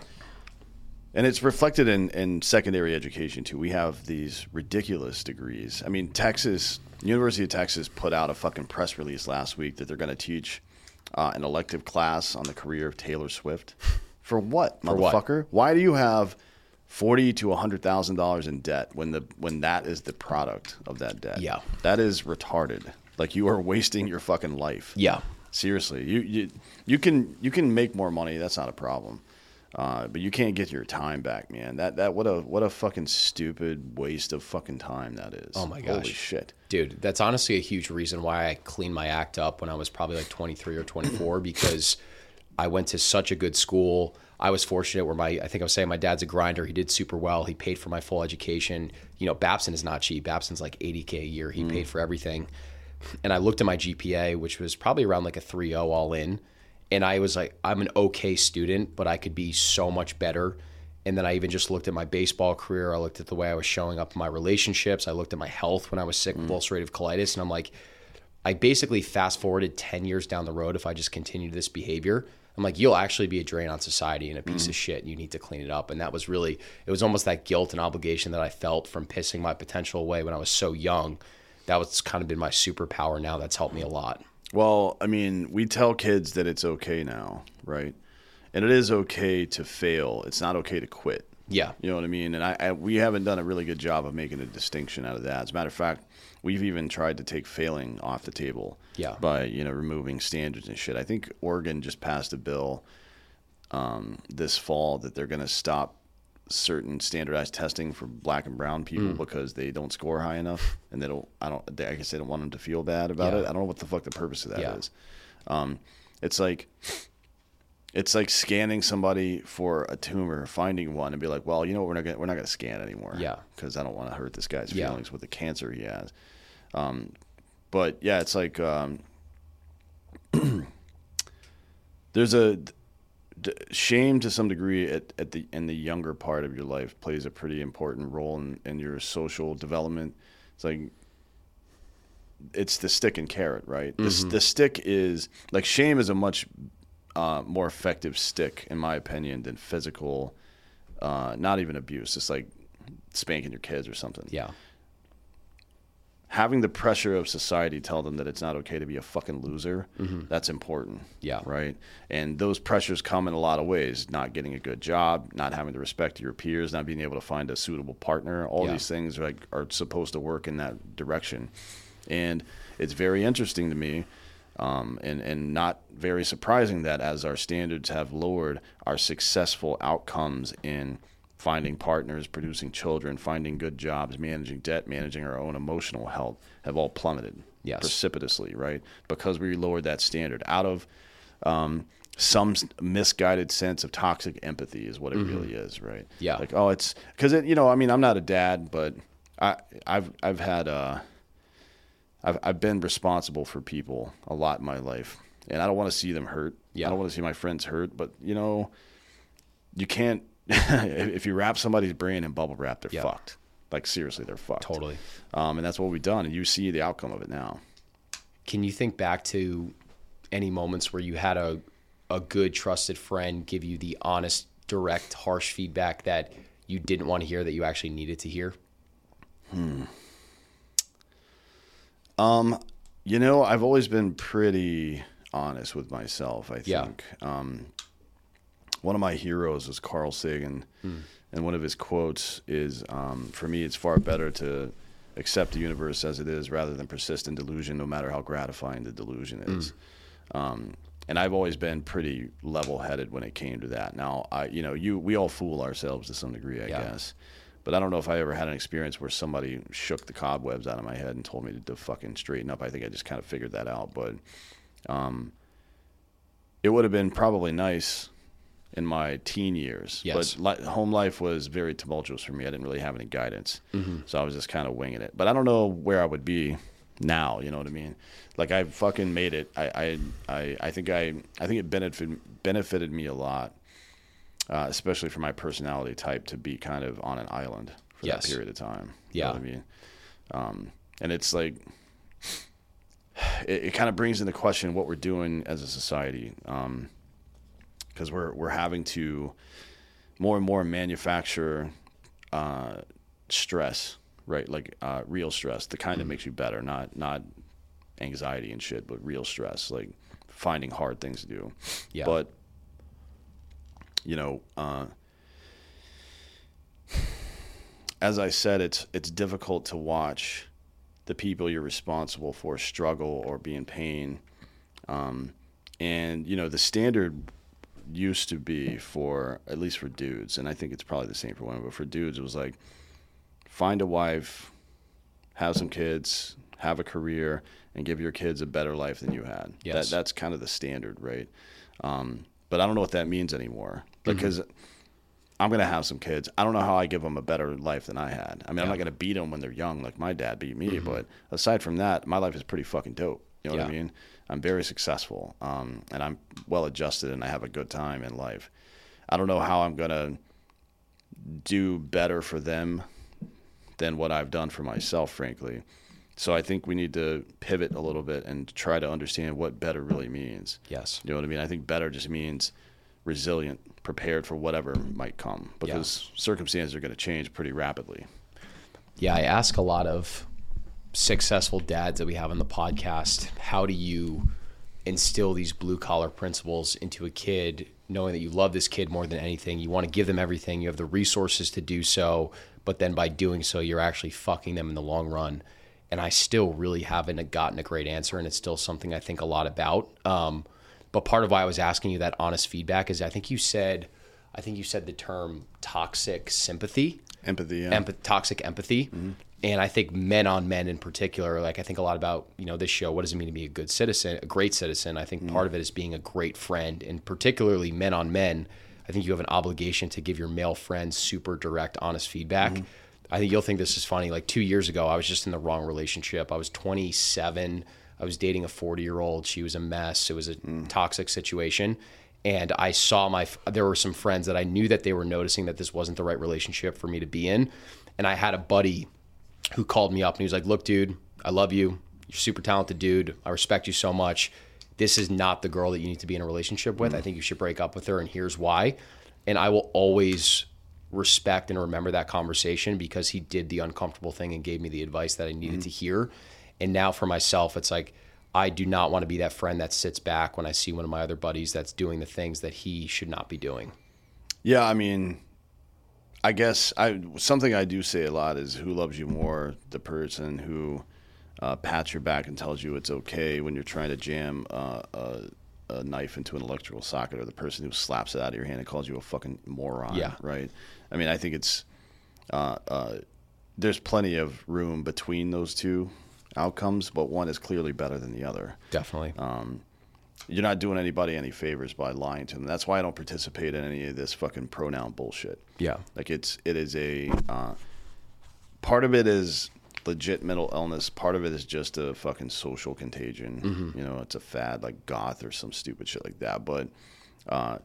And it's reflected in, in secondary education, too. We have these ridiculous degrees. I mean, Texas, University of Texas put out a fucking press release last week that they're going to teach uh, an elective class on the career of Taylor Swift. For what, For motherfucker? What? Why do you have forty thousand to one hundred thousand dollars in debt when the when that is the product of that debt? Yeah. That is retarded. Like, you are wasting your fucking life. Yeah. Seriously. You you you can you can make more money. That's not a problem. Uh, but you can't get your time back, man. That that what a what a fucking stupid waste of fucking time that is. Oh my gosh. Holy shit. Dude, that's honestly a huge reason why I cleaned my act up when I was probably like twenty-three or twenty-four because I went to such a good school. I was fortunate where my I think I was saying my dad's a grinder. He did super well. He paid for my full education. You know, Babson is not cheap. Babson's like eighty K a year. He mm. paid for everything. And I looked at my G P A, which was probably around like a three point oh all in. And I was like, I'm an okay student, but I could be so much better. And then I even just looked at my baseball career. I looked at the way I was showing up in my relationships. I looked at my health when I was sick mm. with ulcerative colitis. And I'm like, I basically fast forwarded ten years down the road if I just continued this behavior. I'm like, you'll actually be a drain on society and a piece mm. of shit. And you need to clean it up. And that was really, it was almost that guilt and obligation that I felt from pissing my potential away when I was so young. That was kind of been my superpower now. That's helped me a lot. Well, I mean, we tell kids that it's okay now, right? And it is okay to fail. It's not okay to quit. Yeah. You know what I mean? And I, I we haven't done a really good job of making a distinction out of that. As a matter of fact, we've even tried to take failing off the table yeah. by, you know, removing standards and shit. I think Oregon just passed a bill um, this fall that they're going to stop certain standardized testing for black and brown people mm. because they don't score high enough, and they don't. I don't. They, I guess they don't want them to feel bad about yeah. it. I don't know what the fuck the purpose of that yeah. is. Um, it's like it's like scanning somebody for a tumor, finding one, and be like, well, you know what, we're not gonna, we're not going to scan anymore. Yeah. Because I don't want to hurt this guy's yeah. feelings with the cancer he has. Um, but yeah, it's like um, there's a d- shame to some degree at, at the in the younger part of your life plays a pretty important role in, in your social development. It's like it's the stick and carrot, right? Mm-hmm. The, the stick is like shame is a much uh, more effective stick, in my opinion, than physical, uh, not even abuse. It's like spanking your kids or something. Yeah. Having the pressure of society tell them that it's not okay to be a fucking loser, mm-hmm. that's important. Yeah. Right? And those pressures come in a lot of ways. Not getting a good job, not having the respect of your peers, not being able to find a suitable partner. All yeah. these things are, like, are supposed to work in that direction. And it's very interesting to me um, and, and not very surprising that as our standards have lowered, our successful outcomes in finding partners, producing children, finding good jobs, managing debt, managing our own emotional health have all plummeted yes. precipitously, right? Because we lowered that standard out of um, some misguided sense of toxic empathy is what it mm-hmm. really is, right? Yeah. Like, oh, it's because, it, you know, I mean, I'm not a dad, but I, I've I've had uh, I've I've been responsible for people a lot in my life, and I don't want to see them hurt. Yeah. I don't want to see my friends hurt, but you know, you can't. If you wrap somebody's brain in bubble wrap, they're yep. fucked. Like, seriously, they're fucked. Totally. Um, and that's what we've done, and you see the outcome of it now. Can you think back to any moments where you had a a good, trusted friend give you the honest, direct, harsh feedback that you didn't want to hear that you actually needed to hear? Hmm. Um, you know, I've always been pretty honest with myself, I think. Yeah. Um, one of my heroes is Carl Sagan, hmm. and one of his quotes is, um, for me, it's far better to accept the universe as it is rather than persist in delusion, no matter how gratifying the delusion is. Mm. Um, and I've always been pretty level-headed when it came to that. Now, I, you know, you we all fool ourselves to some degree, I yeah. guess. But I don't know if I ever had an experience where somebody shook the cobwebs out of my head and told me to, to fucking straighten up. I think I just kind of figured that out. But um, it would have been probably nice in my teen years. Yes. But li- home life was very tumultuous for me. I didn't really have any guidance. Mm-hmm. So I was just kind of winging it. But I don't know where I would be now, you know what I mean? Like, I fucking made it. I I, I, I think I I think it benefited benefited me a lot, uh, especially for my personality type, to be kind of on an island for yes. that period of time. You yeah. know what I mean? Um, and it's like, it, it kind of brings into question what we're doing as a society. Um, because we're we're having to more and more manufacture uh, stress, right? Like uh, real stress, the kind mm-hmm. that makes you better, not not anxiety and shit, but real stress, like finding hard things to do. Yeah. But you know, uh, as I said, it's it's difficult to watch the people you're responsible for struggle or be in pain, um, and you know the standard used to be for, at least for dudes, and I think it's probably the same for women, but for dudes it was like, find a wife, have some kids, have a career, and give your kids a better life than you had. Yes. That, that's kind of the standard, right? Um, but I don't know what that means anymore, because mm-hmm. I'm going to have some kids. I don't know how I give them a better life than I had. I mean, yeah. I'm not going to beat them when they're young like my dad beat me, mm-hmm. but aside from that, my life is pretty fucking dope. You know yeah. what I mean? I'm very successful, um, and I'm well-adjusted, and I have a good time in life. I don't know how I'm going to do better for them than what I've done for myself, frankly. So I think we need to pivot a little bit and try to understand what better really means. Yes. You know what I mean? I think better just means resilient, prepared for whatever might come, because yeah. circumstances are going to change pretty rapidly. Yeah, I ask a lot of successful dads that we have on the podcast, how do you instill these blue collar principles into a kid, knowing that you love this kid more than anything, you want to give them everything, you have the resources to do so, but then by doing so you're actually fucking them in the long run. And I still really haven't gotten a great answer, and it's still something I think a lot about. Um, but part of why I was asking you that honest feedback is I think you said, I think you said the term toxic sympathy. Empathy, yeah. Empath- toxic empathy. Mm-hmm. And I think men on men in particular, like I think a lot about, you know, this show, what does it mean to be a good citizen, a great citizen? I think mm-hmm. part of it is being a great friend, and particularly men on men. I think you have an obligation to give your male friends super direct, honest feedback. Mm-hmm. I think you'll think this is funny. Like two years ago, I was just in the wrong relationship. I was twenty-seven. I was dating a forty-year-old. She was a mess. It was a mm. toxic situation. And I saw my, there were some friends that I knew that they were noticing that this wasn't the right relationship for me to be in. And I had a buddy who called me up and he was like, look, dude, I love you. You're a super talented dude. I respect you so much. This is not the girl that you need to be in a relationship with. Mm. I think you should break up with her, and here's why. And I will always respect and remember that conversation because he did the uncomfortable thing and gave me the advice that I needed mm. to hear. And now for myself, it's like, I do not want to be that friend that sits back when I see one of my other buddies that's doing the things that he should not be doing. Yeah, I mean, I guess I something I do say a lot is who loves you more, the person who uh, pats your back and tells you it's okay when you're trying to jam uh, a, a knife into an electrical socket, or the person who slaps it out of your hand and calls you a fucking moron, yeah. right? I mean, I think it's uh, uh, there's plenty of room between those two outcomes, but one is clearly better than the other. Definitely. Um, you're not doing anybody any favors by lying to them. That's why I don't participate in any of this fucking pronoun bullshit. Yeah. Like it's, it is a, uh, part of it is legit mental illness. Part of it is just a fucking social contagion. Mm-hmm. You know, it's a fad like goth or some stupid shit like that. But, uh,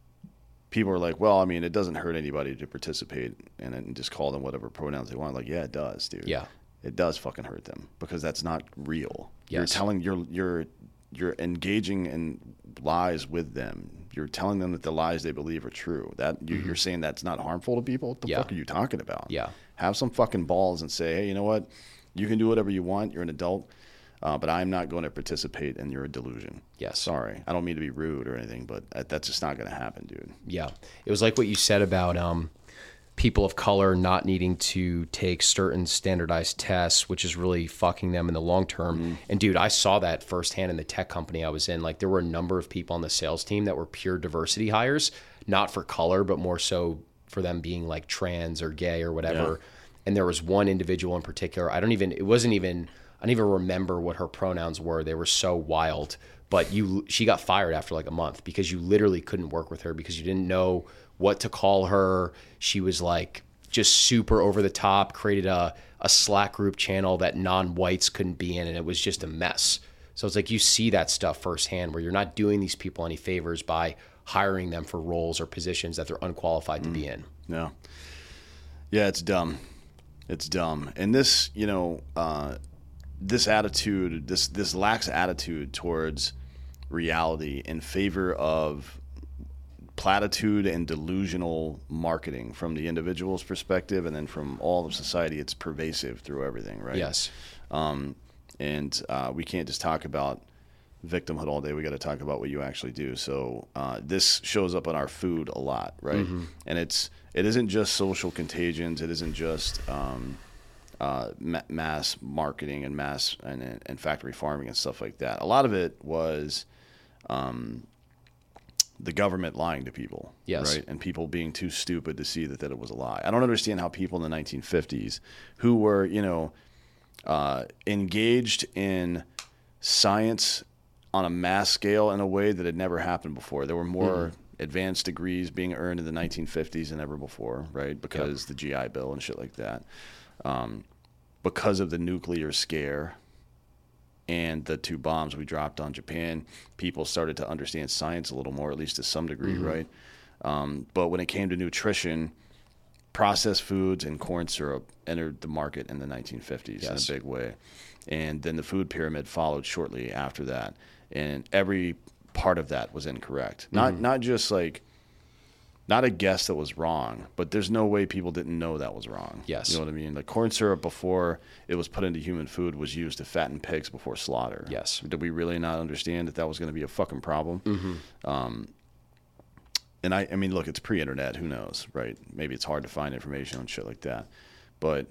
people are like, well, I mean, it doesn't hurt anybody to participate in it and just call them whatever pronouns they want. Like, yeah, it does, dude. Yeah. It does fucking hurt them because that's not real. Yes. You're telling you're you're you're engaging in lies with them. You're telling them that the lies they believe are true. That you, mm-hmm. you're saying that's not harmful to people. What the yeah. fuck are you talking about? Yeah. Have some fucking balls and say, hey, you know what? You can do whatever you want. You're an adult, uh, but I'm not going to participate in your delusion. Yes. Sorry, I don't mean to be rude or anything, but that's just not going to happen, dude. Yeah. It was like what you said about um. people of color not needing to take certain standardized tests, which is really fucking them in the long term. Mm-hmm. And dude, I saw that firsthand in the tech company I was in. Like there were a number of people on the sales team that were pure diversity hires, not for color, but more so for them being like trans or gay or whatever. Yeah. And there was one individual in particular, I don't even, it wasn't even, I don't even remember what her pronouns were. They were so wild, but you, she got fired after like a month because you literally couldn't work with her because you didn't know what to call her. She was like just super over the top, created a, a Slack group channel that non-whites couldn't be in, and it was just a mess. So it's like you see that stuff firsthand where you're not doing these people any favors by hiring them for roles or positions that they're unqualified to mm. be in. Yeah. Yeah, it's dumb. It's dumb. And this, you know, uh, this attitude, this this lax attitude towards reality in favor of platitude and delusional marketing from the individual's perspective and then from all of society, it's pervasive through everything, right? Yes. Um, and uh, we can't just talk about victimhood all day. We got to talk about what you actually do. So uh, this shows up on our food a lot, right? Mm-hmm. And it's it isn't just social contagions. It isn't just um, uh, ma- mass marketing and mass and, and factory farming and stuff like that. A lot of it was um, the government lying to people, yes. right? And people being too stupid to see that, that it was a lie. I don't understand how people in the nineteen fifties who were, you know, uh, engaged in science on a mass scale in a way that had never happened before. There were more mm-hmm. advanced degrees being earned in the nineteen fifties than ever before, right? Because yep. the G I Bill and shit like that. Um, because of the nuclear scare and the two bombs we dropped on Japan, people started to understand science a little more, at least to some degree, mm-hmm. right? Um, but when it came to nutrition, processed foods and corn syrup entered the market in the nineteen fifties yes. in a big way. And then the food pyramid followed shortly after that. And every part of that was incorrect. Not mm-hmm. not just like, not a guess that was wrong, but there's no way people didn't know that was wrong. Yes. You know what I mean? Like corn syrup before it was put into human food was used to fatten pigs before slaughter. Yes. Did we really not understand that that was going to be a fucking problem? Mm-hmm. Um, and I, I mean, look, it's pre-internet. Who knows, right? Maybe it's hard to find information on shit like that. But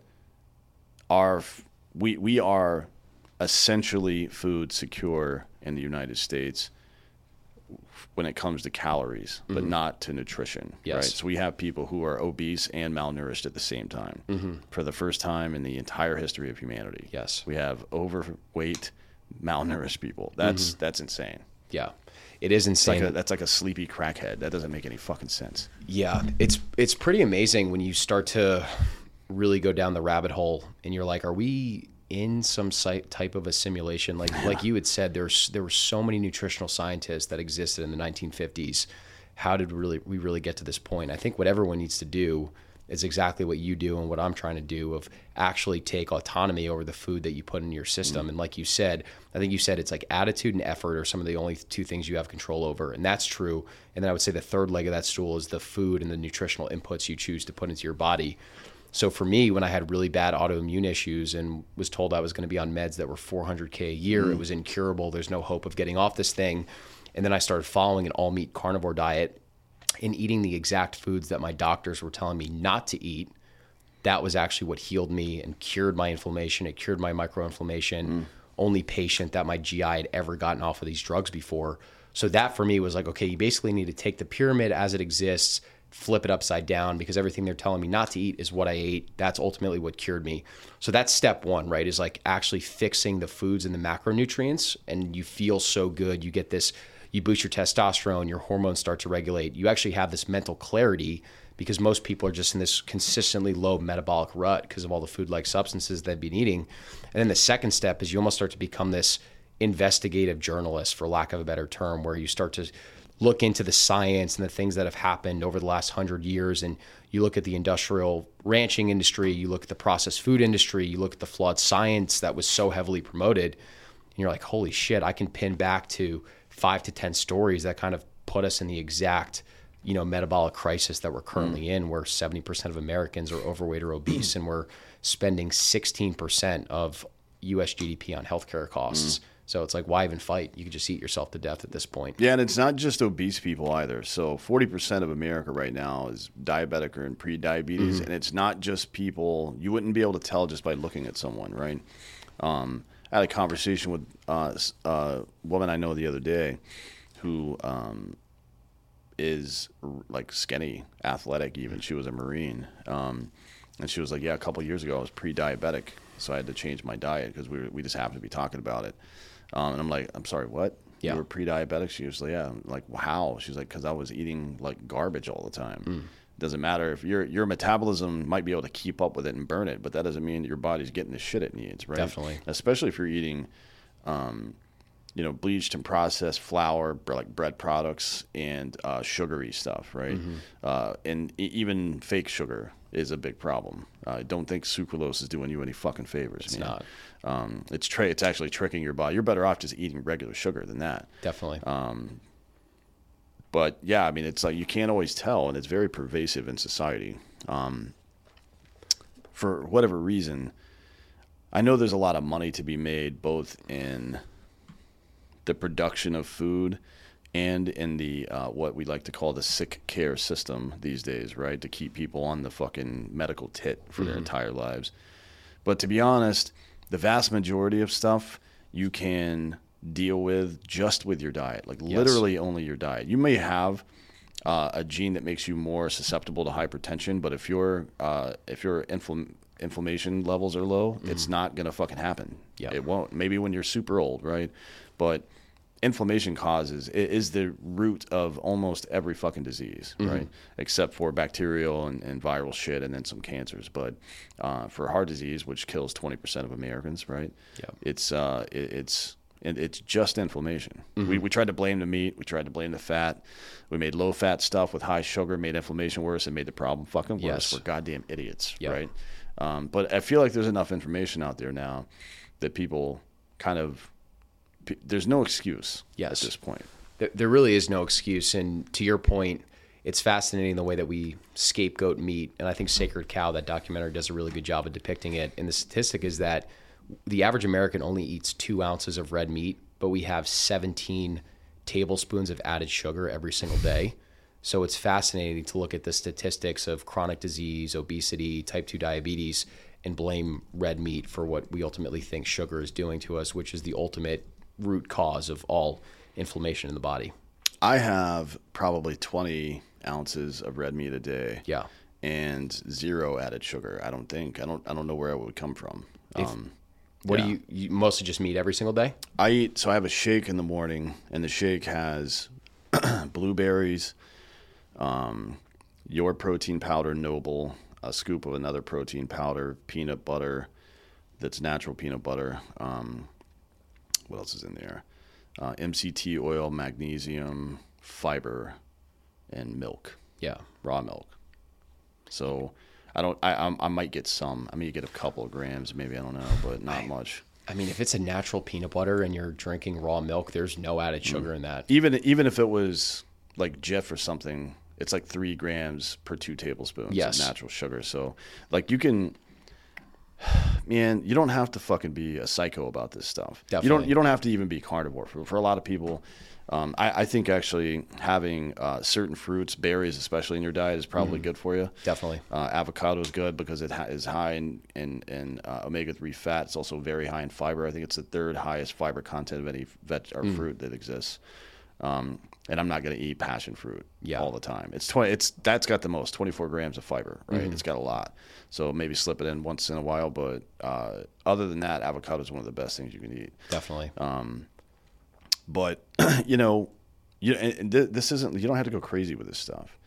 our we we are essentially food secure in the United States when it comes to calories, but mm-hmm. not to nutrition. Yes. Right. So we have people who are obese and malnourished at the same time mm-hmm. for the first time in the entire history of humanity. Yes. We have overweight, malnourished people. That's mm-hmm. that's insane. Yeah. It is insane. Like a, that's like a sleepy crackhead. That doesn't make any fucking sense. Yeah. It's it's pretty amazing when you start to really go down the rabbit hole and you're like, are we in some type of a simulation? Like like you had said, there's there were so many nutritional scientists that existed in the nineteen fifties. How did we really we really get to this point? I think what everyone needs to do is exactly what you do and what I'm trying to do, of actually take autonomy over the food that you put in your system. Mm-hmm. And like you said, I think you said it's like attitude and effort are some of the only two things you have control over. And that's true. And then I would say the third leg of that stool is the food and the nutritional inputs you choose to put into your body. So for me, when I had really bad autoimmune issues and was told I was going to be on meds that were four hundred K a year, mm. it was incurable, there's no hope of getting off this thing. And then I started following an all-meat carnivore diet and eating the exact foods that my doctors were telling me not to eat. That was actually what healed me and cured my inflammation. It cured my microinflammation. Mm. Only patient that my G I had ever gotten off of these drugs before. So that for me was like, okay, you basically need to take the pyramid as it exists, flip it upside down, because everything they're telling me not to eat is what I ate. That's ultimately what cured me. So that's step one, right? Is like actually fixing the foods and the macronutrients, and you feel so good. You get this, you boost your testosterone, your hormones start to regulate. You actually have this mental clarity, because most people are just in this consistently low metabolic rut because of all the food-like substances they've been eating. And then the second step is you almost start to become this investigative journalist, for lack of a better term, where you start to look into the science and the things that have happened over the last hundred years. And you look at the industrial ranching industry, you look at the processed food industry, you look at the flawed science that was so heavily promoted. And you're like, holy shit, I can pin back to five to ten stories that kind of put us in the exact, you know, metabolic crisis that we're currently mm. in, where seventy percent of Americans are overweight or obese, and we're spending sixteen percent of U S G D P on healthcare costs. Mm. So it's like, why even fight? You could just eat yourself to death at this point. Yeah, and it's not just obese people either. So forty percent of America right now is diabetic or in pre-diabetes, mm-hmm. and it's not just people. You wouldn't be able to tell just by looking at someone, right? Um, I had a conversation with uh, a woman I know the other day who um, is like skinny, athletic even. She was a Marine. Um, and she was like, yeah, a couple of years ago I was pre-diabetic, so I had to change my diet because we, we just happened to be talking about it. Um, and I'm like, I'm sorry, what? Yeah. You were pre-diabetic? She was like, yeah. I'm like, how? She's like, because I was eating like garbage all the time. Mm. Doesn't matter if your your metabolism might be able to keep up with it and burn it, but that doesn't mean that your body's getting the shit it needs, right? Definitely. Especially if you're eating, um, you know, bleached and processed flour, like bread products, and uh, sugary stuff, right? Mm-hmm. Uh, and e- even fake sugar is a big problem. I uh, don't think sucralose is doing you any fucking favors. It's man. not. Um, it's tra- It's actually tricking your body. You're better off just eating regular sugar than that. Definitely. Um, but yeah, I mean, it's like you can't always tell, and it's very pervasive in society. Um, for whatever reason, I know there's a lot of money to be made both in the production of food and in the uh, what we like to call the sick care system these days, right? To keep people on the fucking medical tit for mm-hmm. their entire lives. But to be honest, the vast majority of stuff you can deal with just with your diet, like yes. literally only your diet. You may have uh, a gene that makes you more susceptible to hypertension, but if your uh, if your infl- inflammation levels are low, mm-hmm. it's not gonna fucking happen. Yep. It won't. Maybe when you're super old, right? But inflammation causes it is the root of almost every fucking disease, mm-hmm. right? Except for bacterial and, and viral shit, and then some cancers. But uh, for heart disease, which kills twenty percent of Americans, right? Yep. It's uh, it, it's and it's just inflammation. Mm-hmm. We we tried to blame the meat, we tried to blame the fat. We made low fat stuff with high sugar, made inflammation worse, and made the problem fucking worse. Yes. We're goddamn idiots, yep. right? Um, but I feel like there's enough information out there now that people kind of. There's no excuse yes. at this point. There really is no excuse. And to your point, it's fascinating the way that we scapegoat meat. And I think Sacred Cow, that documentary, does a really good job of depicting it. And the statistic is that the average American only eats two ounces of red meat, but we have seventeen tablespoons of added sugar every single day. So it's fascinating to look at the statistics of chronic disease, obesity, type two diabetes, and blame red meat for what we ultimately think sugar is doing to us, which is the ultimate root cause of all inflammation in the body. I have probably twenty ounces of red meat a day. Yeah. And zero added sugar. I don't think. I don't. I don't know where it would come from. If, Um, what yeah. do you, you mostly just meat every single day? I eat. So I have a shake in the morning, and the shake has blueberries, um, your protein powder, Noble, a scoop of another protein powder, peanut butter, that's natural peanut butter. Um, what else is in there? Uh, M C T oil, magnesium, fiber, and milk. Yeah. Raw milk. So I don't. I I'm, I might get some. I may get a couple of grams, maybe. I don't know, but not I, much. I mean, if it's a natural peanut butter and you're drinking raw milk, there's no added sugar mm. in that. Even even if it was like Jif or something, it's like three grams per two tablespoons yes. of natural sugar. So like you can. Man, you don't have to fucking be a psycho about this stuff. Definitely. You don't. You don't have to even be carnivore. For for a lot of people, um, I, I think actually having uh, certain fruits, berries especially in your diet is probably mm. good for you. Definitely. Uh, avocado is good because it ha- is high in in, in uh, omega three fat. It's also very high in fiber. I think it's the third highest fiber content of any veg or mm. fruit that exists. Um, and I'm not going to eat passion fruit yeah. all the time. It's twenty. It's that's got the most, twenty-four grams of fiber, right? Mm-hmm. It's got a lot. So maybe slip it in once in a while, but uh, other than that, avocado is one of the best things you can eat. Definitely. Um, but you know, you and th- this isn't. You don't have to go crazy with this stuff.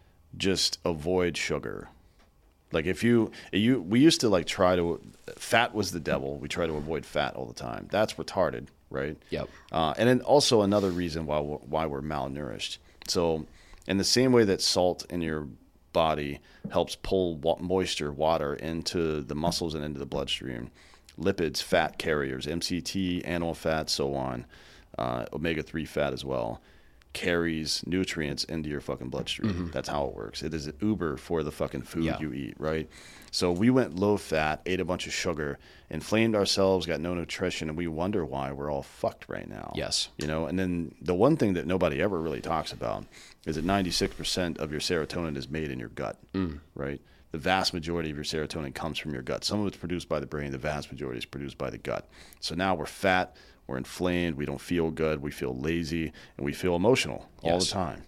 Just avoid sugar. Like if you you we used to like try to fat was the devil. We try to avoid fat all the time. That's retarded. Right. Yep. Uh, and then also another reason why we're, why we're malnourished. So, in the same way that salt in your body helps pull wa- moisture, water into the muscles and into the bloodstream, lipids, fat carriers, M C T, animal fat, so on, uh, omega three fat as well, carries nutrients into your fucking bloodstream. Mm-hmm. That's how it works. It is an Uber for the fucking food yeah. you eat, right? So we went low fat, ate a bunch of sugar, inflamed ourselves, got no nutrition, and we wonder why we're all fucked right now. Yes. You know, and then the one thing that nobody ever really talks about is that ninety-six percent of your serotonin is made in your gut, mm. right? The vast majority of your serotonin comes from your gut. Some of it's produced by the brain. The vast majority is produced by the gut. So now we're fat, we're inflamed, we don't feel good, we feel lazy, and we feel emotional yes. all the time.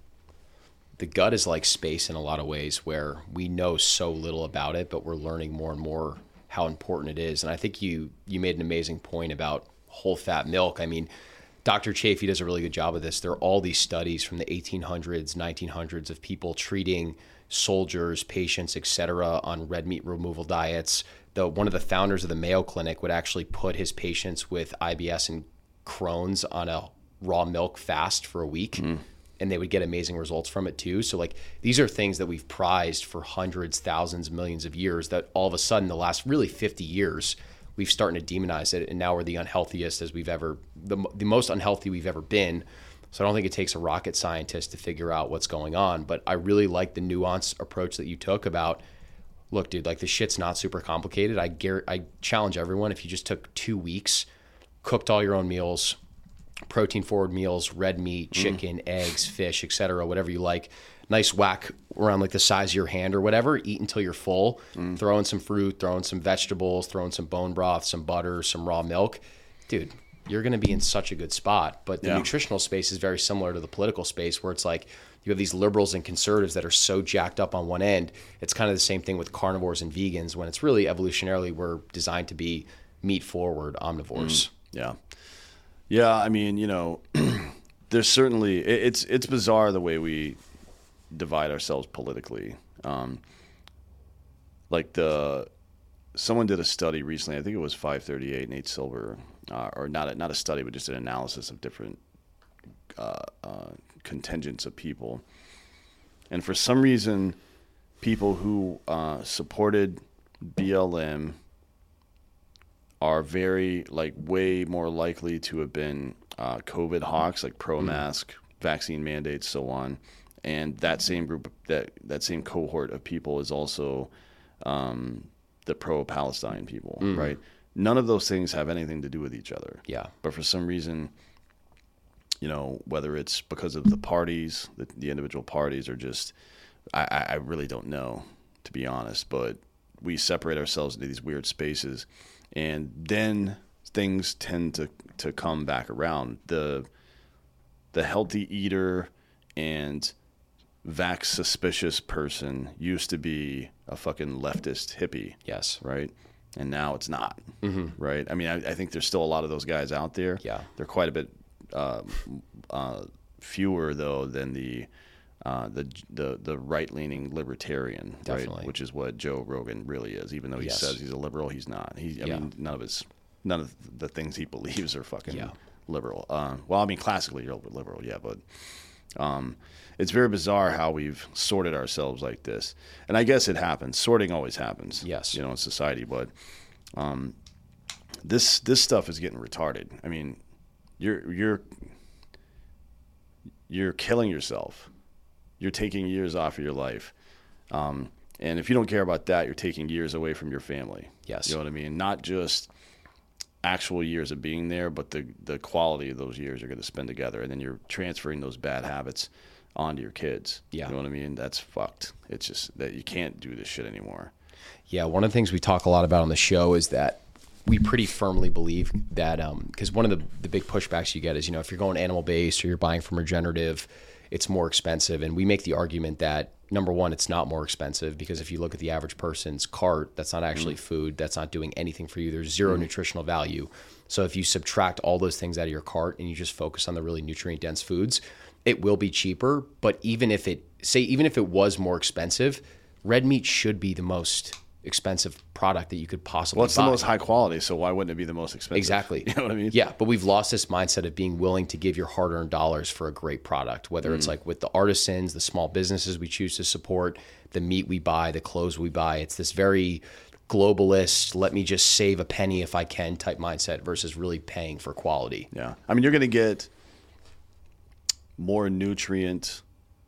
The gut is like space in a lot of ways where we know so little about it, but we're learning more and more how important it is. And I think you you made an amazing point about whole fat milk. I mean, Doctor Chafee does a really good job of this. There are all these studies from the eighteen hundreds, nineteen hundreds of people treating soldiers, patients, et cetera, on red meat removal diets. The, one of the founders of the Mayo Clinic would actually put his patients with I B S and Crohn's on a raw milk fast for a week. Mm. And they would get amazing results from it too. So like these are things that we've prized for hundreds, thousands, millions of years that all of a sudden the last really fifty years, we've started to demonize it. And now we're the unhealthiest as we've ever, the, the most unhealthy we've ever been. So I don't think it takes a rocket scientist to figure out what's going on. But I really like the nuanced approach that you took about, look, dude, like the shit's not super complicated. I gar- I challenge everyone, if you just took two weeks, cooked all your own meals, protein forward meals, red meat, chicken, mm. eggs, fish, et cetera, whatever you like. Nice whack around like the size of your hand or whatever. Eat until you're full. Mm. Throw in some fruit, throw in some vegetables, throw in some bone broth, some butter, some raw milk. Dude, you're going to be in such a good spot. But the yeah. nutritional space is very similar to the political space where it's like you have these liberals and conservatives that are so jacked up on one end. It's kind of the same thing with carnivores and vegans when it's really evolutionarily we're designed to be meat forward omnivores. Mm. Yeah. Yeah, I mean, you know, there's certainly it, it's it's bizarre the way we divide ourselves politically. Um, like the someone did a study recently. I think it was five thirty-eight, Nate Silver, uh, or not a, not a study, but just an analysis of different uh, uh, contingents of people. And for some reason, people who uh, supported B L M are very, like, way more likely to have been uh, COVID hawks, like pro-mask, mm. vaccine mandates, so on. And that same group, that that same cohort of people is also um, the pro-Palestine people, mm. right? None of those things have anything to do with each other. Yeah. But for some reason, you know, whether it's because of the parties, the, the individual parties, or just, I, I really don't know, to be honest. But we separate ourselves into these weird spaces. And then things tend to, to come back around. The the healthy eater and vax suspicious person used to be a fucking leftist hippie. Yes. Right? And now it's not. Mm-hmm. Right? I mean, I, I think there's still a lot of those guys out there. Yeah. They're quite a bit uh, uh, fewer, though, than the uh, the the, the right-leaning libertarian, Definitely. right? Which is what Joe Rogan really is. Even though he Yes. says he's a liberal, he's not. He, I Yeah. mean, none of his none of the things he believes are fucking Yeah. liberal. Uh, well, I mean, classically you're liberal, yeah, but um, it's very bizarre how we've sorted ourselves like this. And I guess it happens. Sorting always happens. Yes. You know, in society, but um, this this stuff is getting retarded. I mean, you're you're you're killing yourself. You're taking years off of your life. Um, and if you don't care about that, you're taking years away from your family. Yes. You know what I mean? Not just actual years of being there, but the, the quality of those years you're going to spend together. And then you're transferring those bad habits onto your kids. Yeah. You know what I mean? That's fucked. It's just that you can't do this shit anymore. Yeah, one of the things we talk a lot about on the show is that we pretty firmly believe that, because um, one of the, the big pushbacks you get is, you know, if you're going animal-based or you're buying from regenerative, it's more expensive. And we make the argument that, number one, it's not more expensive, because if you look at the average person's cart, that's not actually mm. food. That's not doing anything for you. There's zero mm. nutritional value. So if you subtract all those things out of your cart and you just focus on the really nutrient-dense foods, it will be cheaper. But even if it, say, even if it was more expensive, red meat should be the most expensive product that you could possibly Well, it's buy. the most high quality, so why wouldn't it be the most expensive? Exactly. You know what I mean? Yeah, but we've lost this mindset of being willing to give your hard-earned dollars for a great product, whether mm. it's like with the artisans, the small businesses we choose to support, the meat we buy, the clothes we buy. It's this very globalist, let me just save a penny if I can type mindset versus really paying for quality. Yeah. I mean, you're going to get more nutrient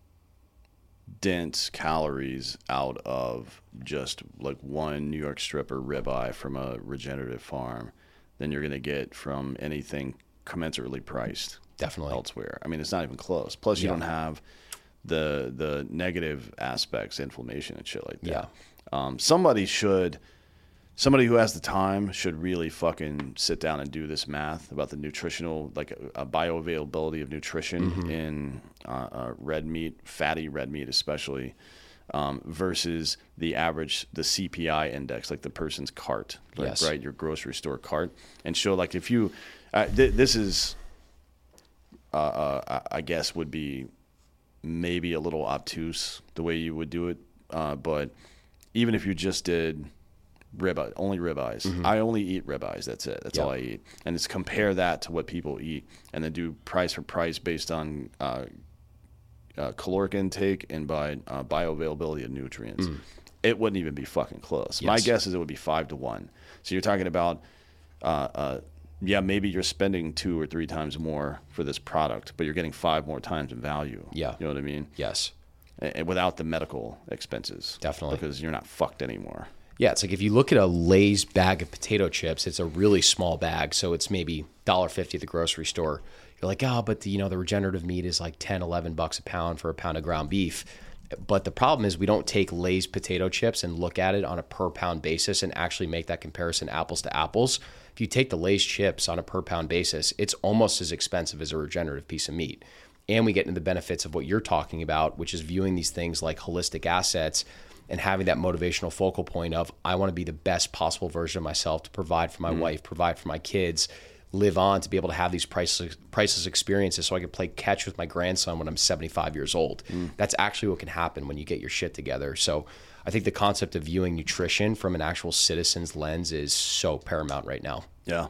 dense calories out of just like one New York strip or ribeye from a regenerative farm than you're going to get from anything commensurately priced definitely elsewhere. I mean, it's not even close. Plus, you yeah. don't have the the negative aspects, inflammation and shit like that. Yeah. Um, somebody should, somebody who has the time should really fucking sit down and do this math about the nutritional, like a, a bioavailability of nutrition mm-hmm. in uh, uh, red meat, fatty red meat especially, um, versus the average, the C P I index, like the person's cart, like, yes. right? Your grocery store cart, and show like if you, uh, th- this is, uh, uh, I guess would be maybe a little obtuse the way you would do it, uh, but even if you just did ribeye, only ribeyes. Mm-hmm. I only eat ribeyes. That's it. That's yep. all I eat. And it's compare that to what people eat, and then do price for price based on uh, uh, caloric intake and by uh, bioavailability of nutrients. Mm. It wouldn't even be fucking close. Yes. My guess is it would be five to one. So you're talking about, uh, uh, yeah, maybe you're spending two or three times more for this product, but you're getting five more times in value. Yeah. You know what I mean? Yes. And without the medical expenses. Definitely. Because you're not fucked anymore. Yeah, it's like if you look at a Lay's bag of potato chips, it's a really small bag, so it's maybe one dollar fifty at the grocery store. You're like, oh, but the, you know, the regenerative meat is like ten, eleven bucks a pound for a pound of ground beef. But the problem is we don't take Lay's potato chips and look at it on a per pound basis and actually make that comparison apples to apples. If you take the Lay's chips on a per pound basis, it's almost as expensive as a regenerative piece of meat. And we get into the benefits of what you're talking about, which is viewing these things like holistic assets and having that motivational focal point of, I want to be the best possible version of myself to provide for my mm. wife, provide for my kids, live on, to be able to have these priceless, priceless experiences so I can play catch with my grandson when I'm seventy-five years old. Mm. That's actually what can happen when you get your shit together. So I think the concept of viewing nutrition from an actual citizen's lens is so paramount right now. Yeah.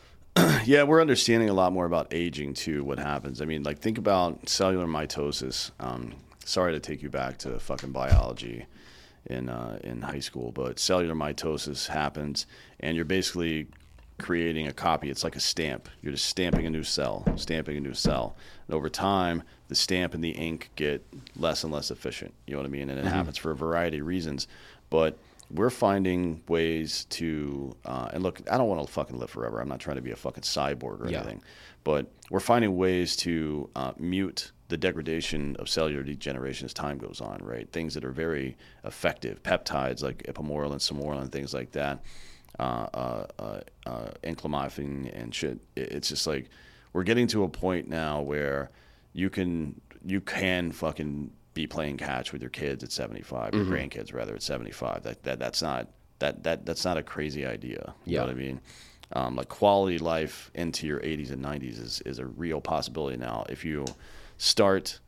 Yeah, we're understanding a lot more about aging too, what happens. I mean, like, think about cellular mitosis. Um, sorry to take you back to fucking biology in uh, in high school, but cellular mitosis happens, and you're basically creating a copy. It's like a stamp. You're just stamping a new cell, stamping a new cell. And over time, the stamp and the ink get less and less efficient. You know what I mean? And it mm-hmm. happens for a variety of reasons. But we're finding ways to, uh, and look, I don't want to fucking live forever. I'm not trying to be a fucking cyborg or yeah. anything. But we're finding ways to uh, mute the degradation of cellular degeneration as time goes on, right? Things that are very effective, peptides like ipamorelin, samorelin, things like that, uh, uh, uh, uh, enclamophene and shit. It's just like we're getting to a point now where you can you can fucking be playing catch with your kids at seventy-five, Mm-hmm. your grandkids rather at seventy-five. That that that's not that that that's not a crazy idea. You Yeah. know what I mean? Um, like quality life into your eighties and nineties is is a real possibility now if you start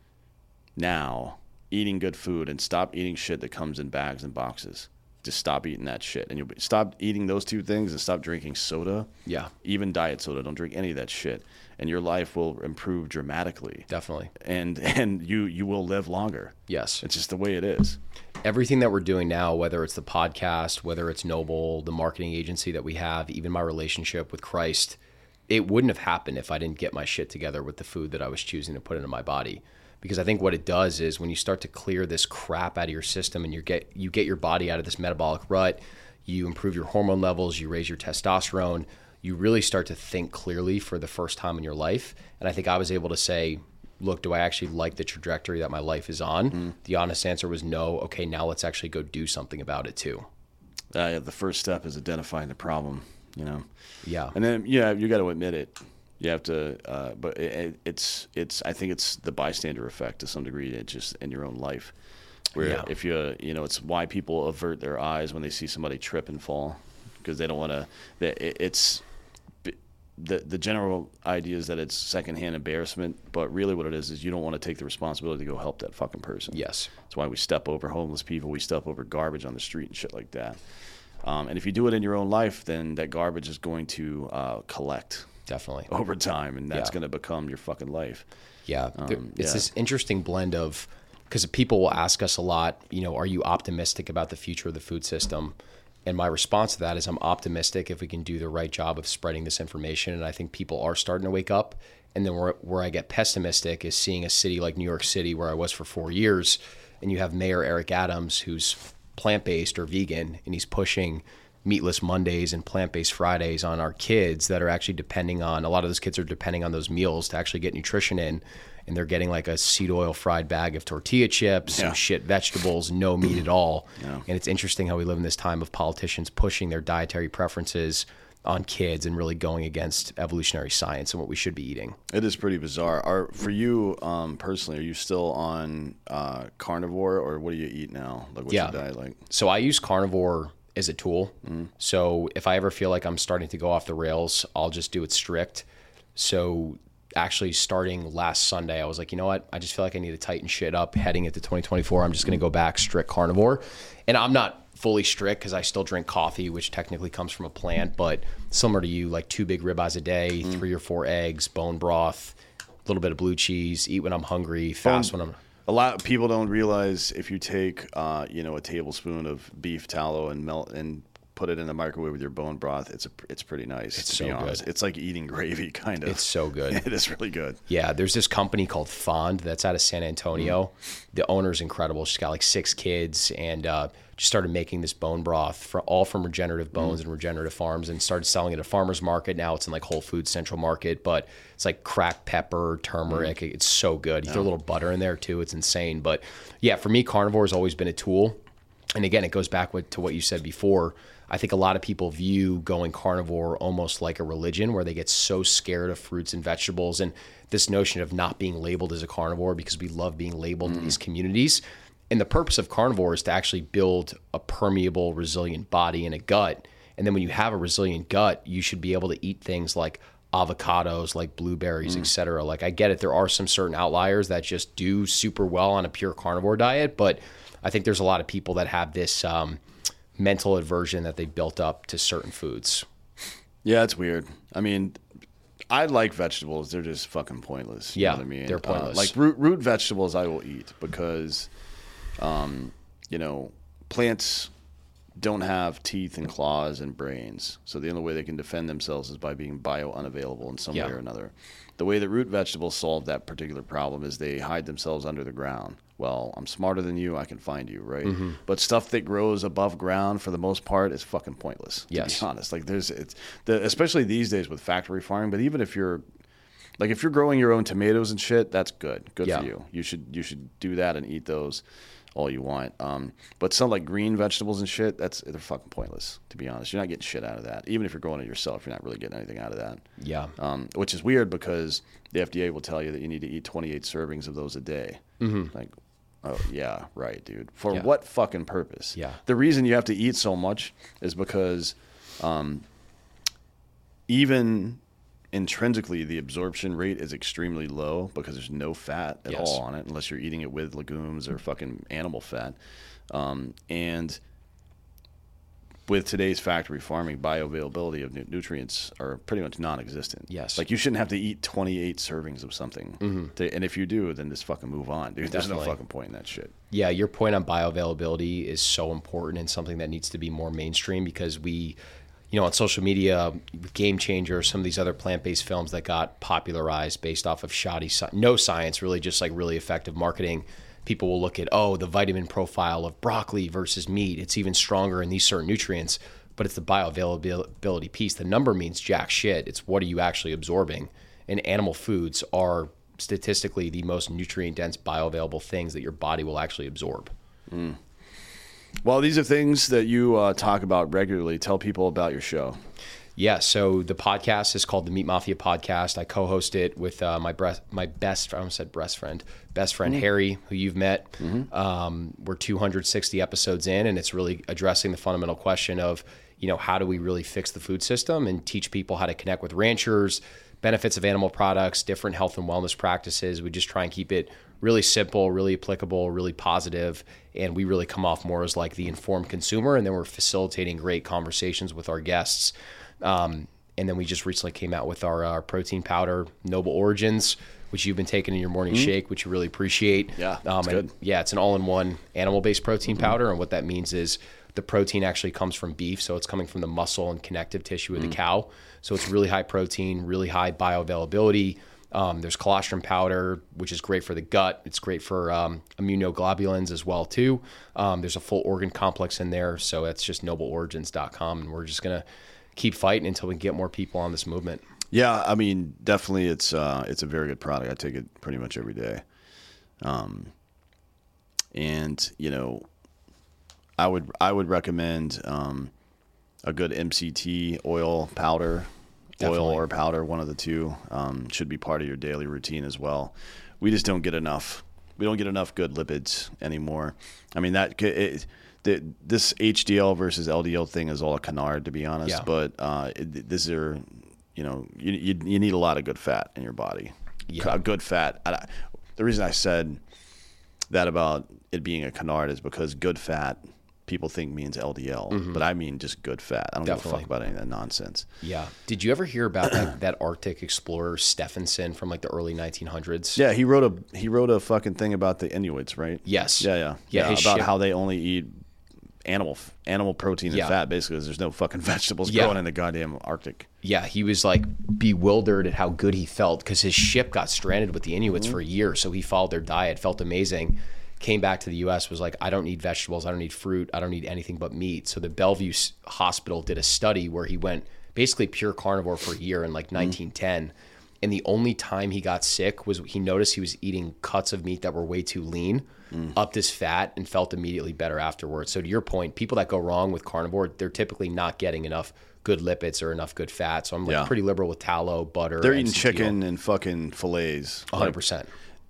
now eating good food and stop eating shit that comes in bags and boxes. Just stop eating that shit, and you'll be, stop eating those two things and stop drinking soda. Yeah. Even diet soda. Don't drink any of that shit, and your life will improve dramatically. Definitely. And and you you will live longer. Yes. It's just the way it is. Everything that we're doing now, whether it's the podcast, whether it's Noble, the marketing agency that we have, even my relationship with Christ, it wouldn't have happened if I didn't get my shit together with the food that I was choosing to put into my body. Because I think what it does is when you start to clear this crap out of your system and you get you get your body out of this metabolic rut, you improve your hormone levels, you raise your testosterone, you really start to think clearly for the first time in your life. And I think I was able to say, look, do I actually like the trajectory that my life is on? Mm. The honest answer was no. Okay, now let's actually go do something about it too. Uh, the first step is identifying the problem, you know? Yeah. And then, yeah, you got to admit it. You have to, uh, but it, it's, it's, I think it's the bystander effect to some degree, it just in your own life. Where Yeah. if you, you know, it's why people avert their eyes when they see somebody trip and fall, because they don't want to, it's, the the general idea is that it's secondhand embarrassment, but really what it is is you don't want to take the responsibility to go help that fucking person. Yes. That's why we step over homeless people, we step over garbage on the street and shit like that. Um, and if you do it in your own life, then that garbage is going to uh, collect. Definitely. Over time, and that's Yeah. going to become your fucking life. Yeah. There- Um, it's yeah. this interesting blend of, because people will ask us a lot, you know, are you optimistic about the future of the food system? And my response to that is I'm optimistic if we can do the right job of spreading this information. And I think people are starting to wake up. And then where, where I get pessimistic is seeing a city like New York City, where I was for four years, and you have Mayor Eric Adams, who's plant-based or vegan, and he's pushing meatless Mondays and plant-based Fridays on our kids that are actually depending on, a lot of those kids are depending on those meals to actually get nutrition in. And they're getting like a seed oil fried bag of tortilla chips, Yeah. some shit vegetables, no meat at all. Yeah. And it's interesting how we live in this time of politicians pushing their dietary preferences on kids and really going against evolutionary science and what we should be eating. It is pretty bizarre. Are for you um, personally, are you still on uh, carnivore, or what do you eat now? Like, what's Yeah. your diet like? So I use carnivore as a tool. Mm. So if I ever feel like I'm starting to go off the rails, I'll just do it strict. So actually starting last Sunday, I was like, you know what? I just feel like I need to tighten shit up heading into twenty twenty-four. I'm just going to go back strict carnivore. And I'm not fully strict because I still drink coffee, which technically comes from a plant, but similar to you, like two big ribeyes a day, mm. three or four eggs, bone broth, a little bit of blue cheese, eat when I'm hungry, fast Bone, when I'm... A lot of people don't realize if you take, uh, you know, a tablespoon of beef tallow and melt and put it in the microwave with your bone broth, it's a, it's pretty nice. It's to so be honest. good. It's like eating gravy, kind of. It's so good. It is really good. Yeah, there's this company called Fond that's out of San Antonio. Mm. The owner's incredible. She's got like six kids and uh, just started making this bone broth for all from regenerative bones mm. and regenerative farms, and started selling it at farmers market. Now it's in like Whole Foods Central Market, but it's like cracked pepper, turmeric. Mm. It's so good. You yeah. throw a little butter in there too. It's insane. But yeah, for me, carnivore has always been a tool. And again, it goes back with, to what you said before. I think a lot of people view going carnivore almost like a religion, where they get so scared of fruits and vegetables and this notion of not being labeled as a carnivore because we love being labeled mm. in these communities. And the purpose of carnivore is to actually build a permeable, resilient body and a gut. And then when you have a resilient gut, you should be able to eat things like avocados, like blueberries, mm. et cetera. Like, I get it. There are some certain outliers that just do super well on a pure carnivore diet, but I think there's a lot of people that have this um, mental aversion that they built up to certain foods. Yeah, it's weird. I mean, I like vegetables. They're just fucking pointless. You yeah, know what I mean? They're pointless. Uh, like root, root vegetables I will eat because, um, you know, plants don't have teeth and claws and brains. So the only way they can defend themselves is by being bio-unavailable in some yeah. way or another. The way that root vegetables solve that particular problem is they hide themselves under the ground. Well, I'm smarter than you, I can find you, right? Mm-hmm. But stuff that grows above ground, for the most part, is fucking pointless, to yes. be honest. Like, there's, it's the, especially these days with factory farming, but even if you're, like, if you're growing your own tomatoes and shit, that's good. Good yeah. for you. You should, you should do that and eat those. all you want. Um, but some like green vegetables and shit, that's they're fucking pointless, to be honest. You're not getting shit out of that. Even if you're growing it yourself, you're not really getting anything out of that. Yeah. Um, which is weird because the F D A will tell you that you need to eat twenty-eight servings of those a day. Mm-hmm. Like, oh, yeah, right, dude. For Yeah. what fucking purpose? Yeah. The reason you have to eat so much is because um, even intrinsically the absorption rate is extremely low because there's no fat at Yes. all on it unless you're eating it with legumes or fucking animal fat. Um, and with today's factory farming, bioavailability of nu- nutrients are pretty much non-existent. Yes. Like you shouldn't have to eat twenty-eight servings of something. Mm-hmm. To, and if you do, then just fucking move on, dude. There's Definitely. no fucking point in that shit. Yeah, your point on bioavailability is so important and something that needs to be more mainstream because we, you know, on social media, Game Changer, some of these other plant-based films that got popularized based off of shoddy, sci- no science, really just like really effective marketing. People will look at, oh, the vitamin profile of broccoli versus meat. It's even stronger in these certain nutrients, but it's the bioavailability piece. The number means jack shit. It's what are you actually absorbing? And animal foods are statistically the most nutrient-dense bioavailable things that your body will actually absorb. Mm. Well, these are things that you uh, talk about regularly. Tell people about your show. Yeah, so the podcast is called the Meat Mafia Podcast. I co-host it with uh, my breast, my best, I almost said breast friend, best friend mm-hmm. Harry, who you've met. Mm-hmm. Um, we're two hundred sixty episodes in, and it's really addressing the fundamental question of, you know, how do we really fix the food system and teach people how to connect with ranchers, benefits of animal products, different health and wellness practices. We just try and keep it really simple, really applicable, really positive, and we really come off more as like the informed consumer, and then we're facilitating great conversations with our guests. Um, and then we just recently came out with our, our protein powder, Noble Origins, which you've been taking in your morning mm-hmm. shake, which you really appreciate. Yeah, um, it's good. Yeah, it's an all-in-one animal-based protein mm-hmm. powder, and what that means is the protein actually comes from beef, so it's coming from the muscle and connective tissue of mm-hmm. the cow. So it's really high protein, really high bioavailability. Um, there's colostrum powder, which is great for the gut. It's great for um, immunoglobulins as well, too. Um, there's a full organ complex in there, so it's just noble origins dot com, and we're just going to keep fighting until we get more people on this movement. Yeah, I mean, definitely it's uh, it's a very good product. I take it pretty much every day. Um, and, you know, I would I would recommend um, a good M C T oil powder, Definitely. oil or powder, one of the two, um, should be part of your daily routine as well. We just don't get enough. We don't get enough good lipids anymore. I mean, that it, the, this H D L versus L D L thing is all a canard, to be honest. Yeah. But uh, it, this are, you know, you, you you need a lot of good fat in your body. Yeah. Good fat. I, the reason I said that about it being a canard is because good fat people think means L D L, mm-hmm. but I mean just good fat. I don't Definitely. give a fuck about any of that nonsense. Yeah. Did you ever hear about that, that Arctic explorer Stephenson from like the early nineteen hundreds? Yeah, he wrote a he wrote a fucking thing about the Inuits, right? Yes. Yeah, yeah, Yeah, yeah. his About ship- how they only eat animal animal protein and Yeah. fat, basically, because there's no fucking vegetables Yeah. growing in the goddamn Arctic. Yeah, he was like bewildered at how good he felt because his ship got stranded with the Inuits Mm-hmm. for a year. So he followed their diet, felt amazing, came back to the U S, was like, I don't need vegetables, I don't need fruit, I don't need anything but meat. So the Bellevue S- Hospital did a study where he went basically pure carnivore for a year in like nineteen ten. And the only time he got sick was he noticed he was eating cuts of meat that were way too lean, mm. upped his fat, and felt immediately better afterwards. So to your point, people that go wrong with carnivore, they're typically not getting enough good lipids or enough good fat. So I'm like Yeah. pretty liberal with tallow, butter. They're eating M C T O. chicken and fucking fillets. one hundred Like, percent.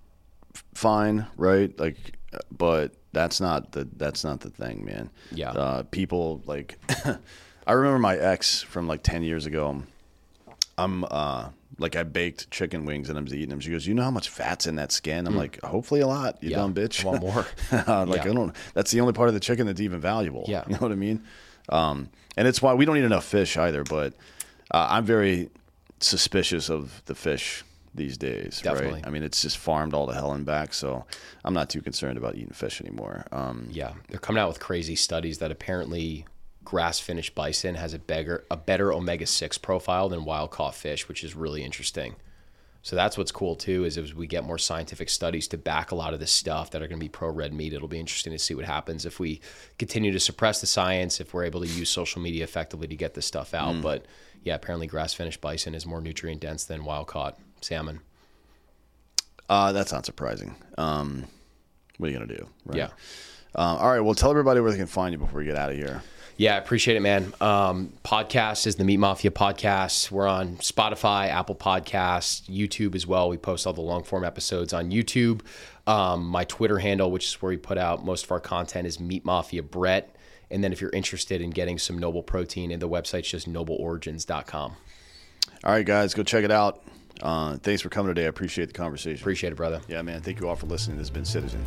fine, right? Like, but that's not the that's not the thing, man. Yeah. Uh, people like, I remember my ex from like ten years ago. I'm uh like I baked chicken wings and I'm eating them. She goes, "You know how much fat's in that skin?" I'm mm. like, "Hopefully a lot. You Yeah. dumb bitch. I want more." like Yeah. I don't. That's the only part of the chicken that's even valuable. Yeah. You know what I mean? Um, and it's why we don't eat enough fish either. But uh, I'm very suspicious of the fish these days. Definitely. Right? I mean, it's just farmed all to hell and back. So I'm not too concerned about eating fish anymore. Um, Yeah, they're coming out with crazy studies that apparently grass-finished bison has a better a better omega six profile than wild-caught fish, which is really interesting. So that's what's cool too, is as we get more scientific studies to back a lot of this stuff that are going to be pro-red meat, it'll be interesting to see what happens if we continue to suppress the science, if we're able to use social media effectively to get this stuff out. Mm. But yeah, apparently grass-finished bison is more nutrient-dense than wild-caught salmon. Uh, that's not surprising. Um, what are you going to do? Right? Yeah. Um, all right. Well, tell everybody where they can find you before we get out of here. Yeah, I appreciate it, man. Um, podcast is the Meat Mafia Podcast. We're on Spotify, Apple Podcasts, YouTube as well. We post all the long form episodes on YouTube. Um, my Twitter handle, which is where we put out most of our content, is Meat Mafia Brett. And then if you're interested in getting some Noble protein, and the website's just noble origins dot com. All right, guys, go check it out. Uh, thanks for coming today. I appreciate the conversation. Appreciate it, brother. Yeah, man. Thank you all for listening. This has been Citizen.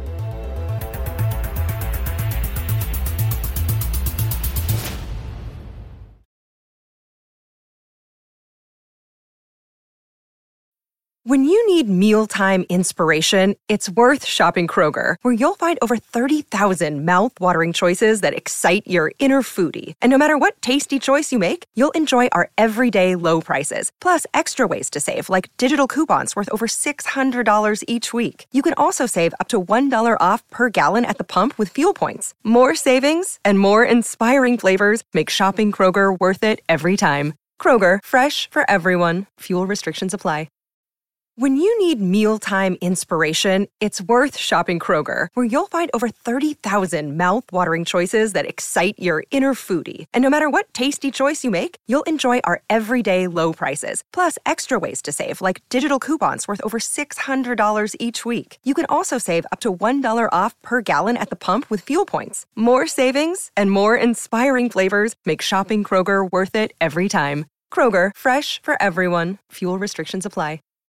When you need mealtime inspiration, it's worth shopping Kroger, where you'll find over thirty thousand mouth-watering choices that excite your inner foodie. And no matter what tasty choice you make, you'll enjoy our everyday low prices, plus extra ways to save, like digital coupons worth over six hundred dollars each week. You can also save up to one dollar off per gallon at the pump with fuel points. More savings and more inspiring flavors make shopping Kroger worth it every time. Kroger, fresh for everyone. Fuel restrictions apply. When you need mealtime inspiration, it's worth shopping Kroger, where you'll find over thirty thousand mouth-watering choices that excite your inner foodie. And no matter what tasty choice you make, you'll enjoy our everyday low prices, plus extra ways to save, like digital coupons worth over six hundred dollars each week. You can also save up to one dollar off per gallon at the pump with fuel points. More savings and more inspiring flavors make shopping Kroger worth it every time. Kroger, fresh for everyone. Fuel restrictions apply.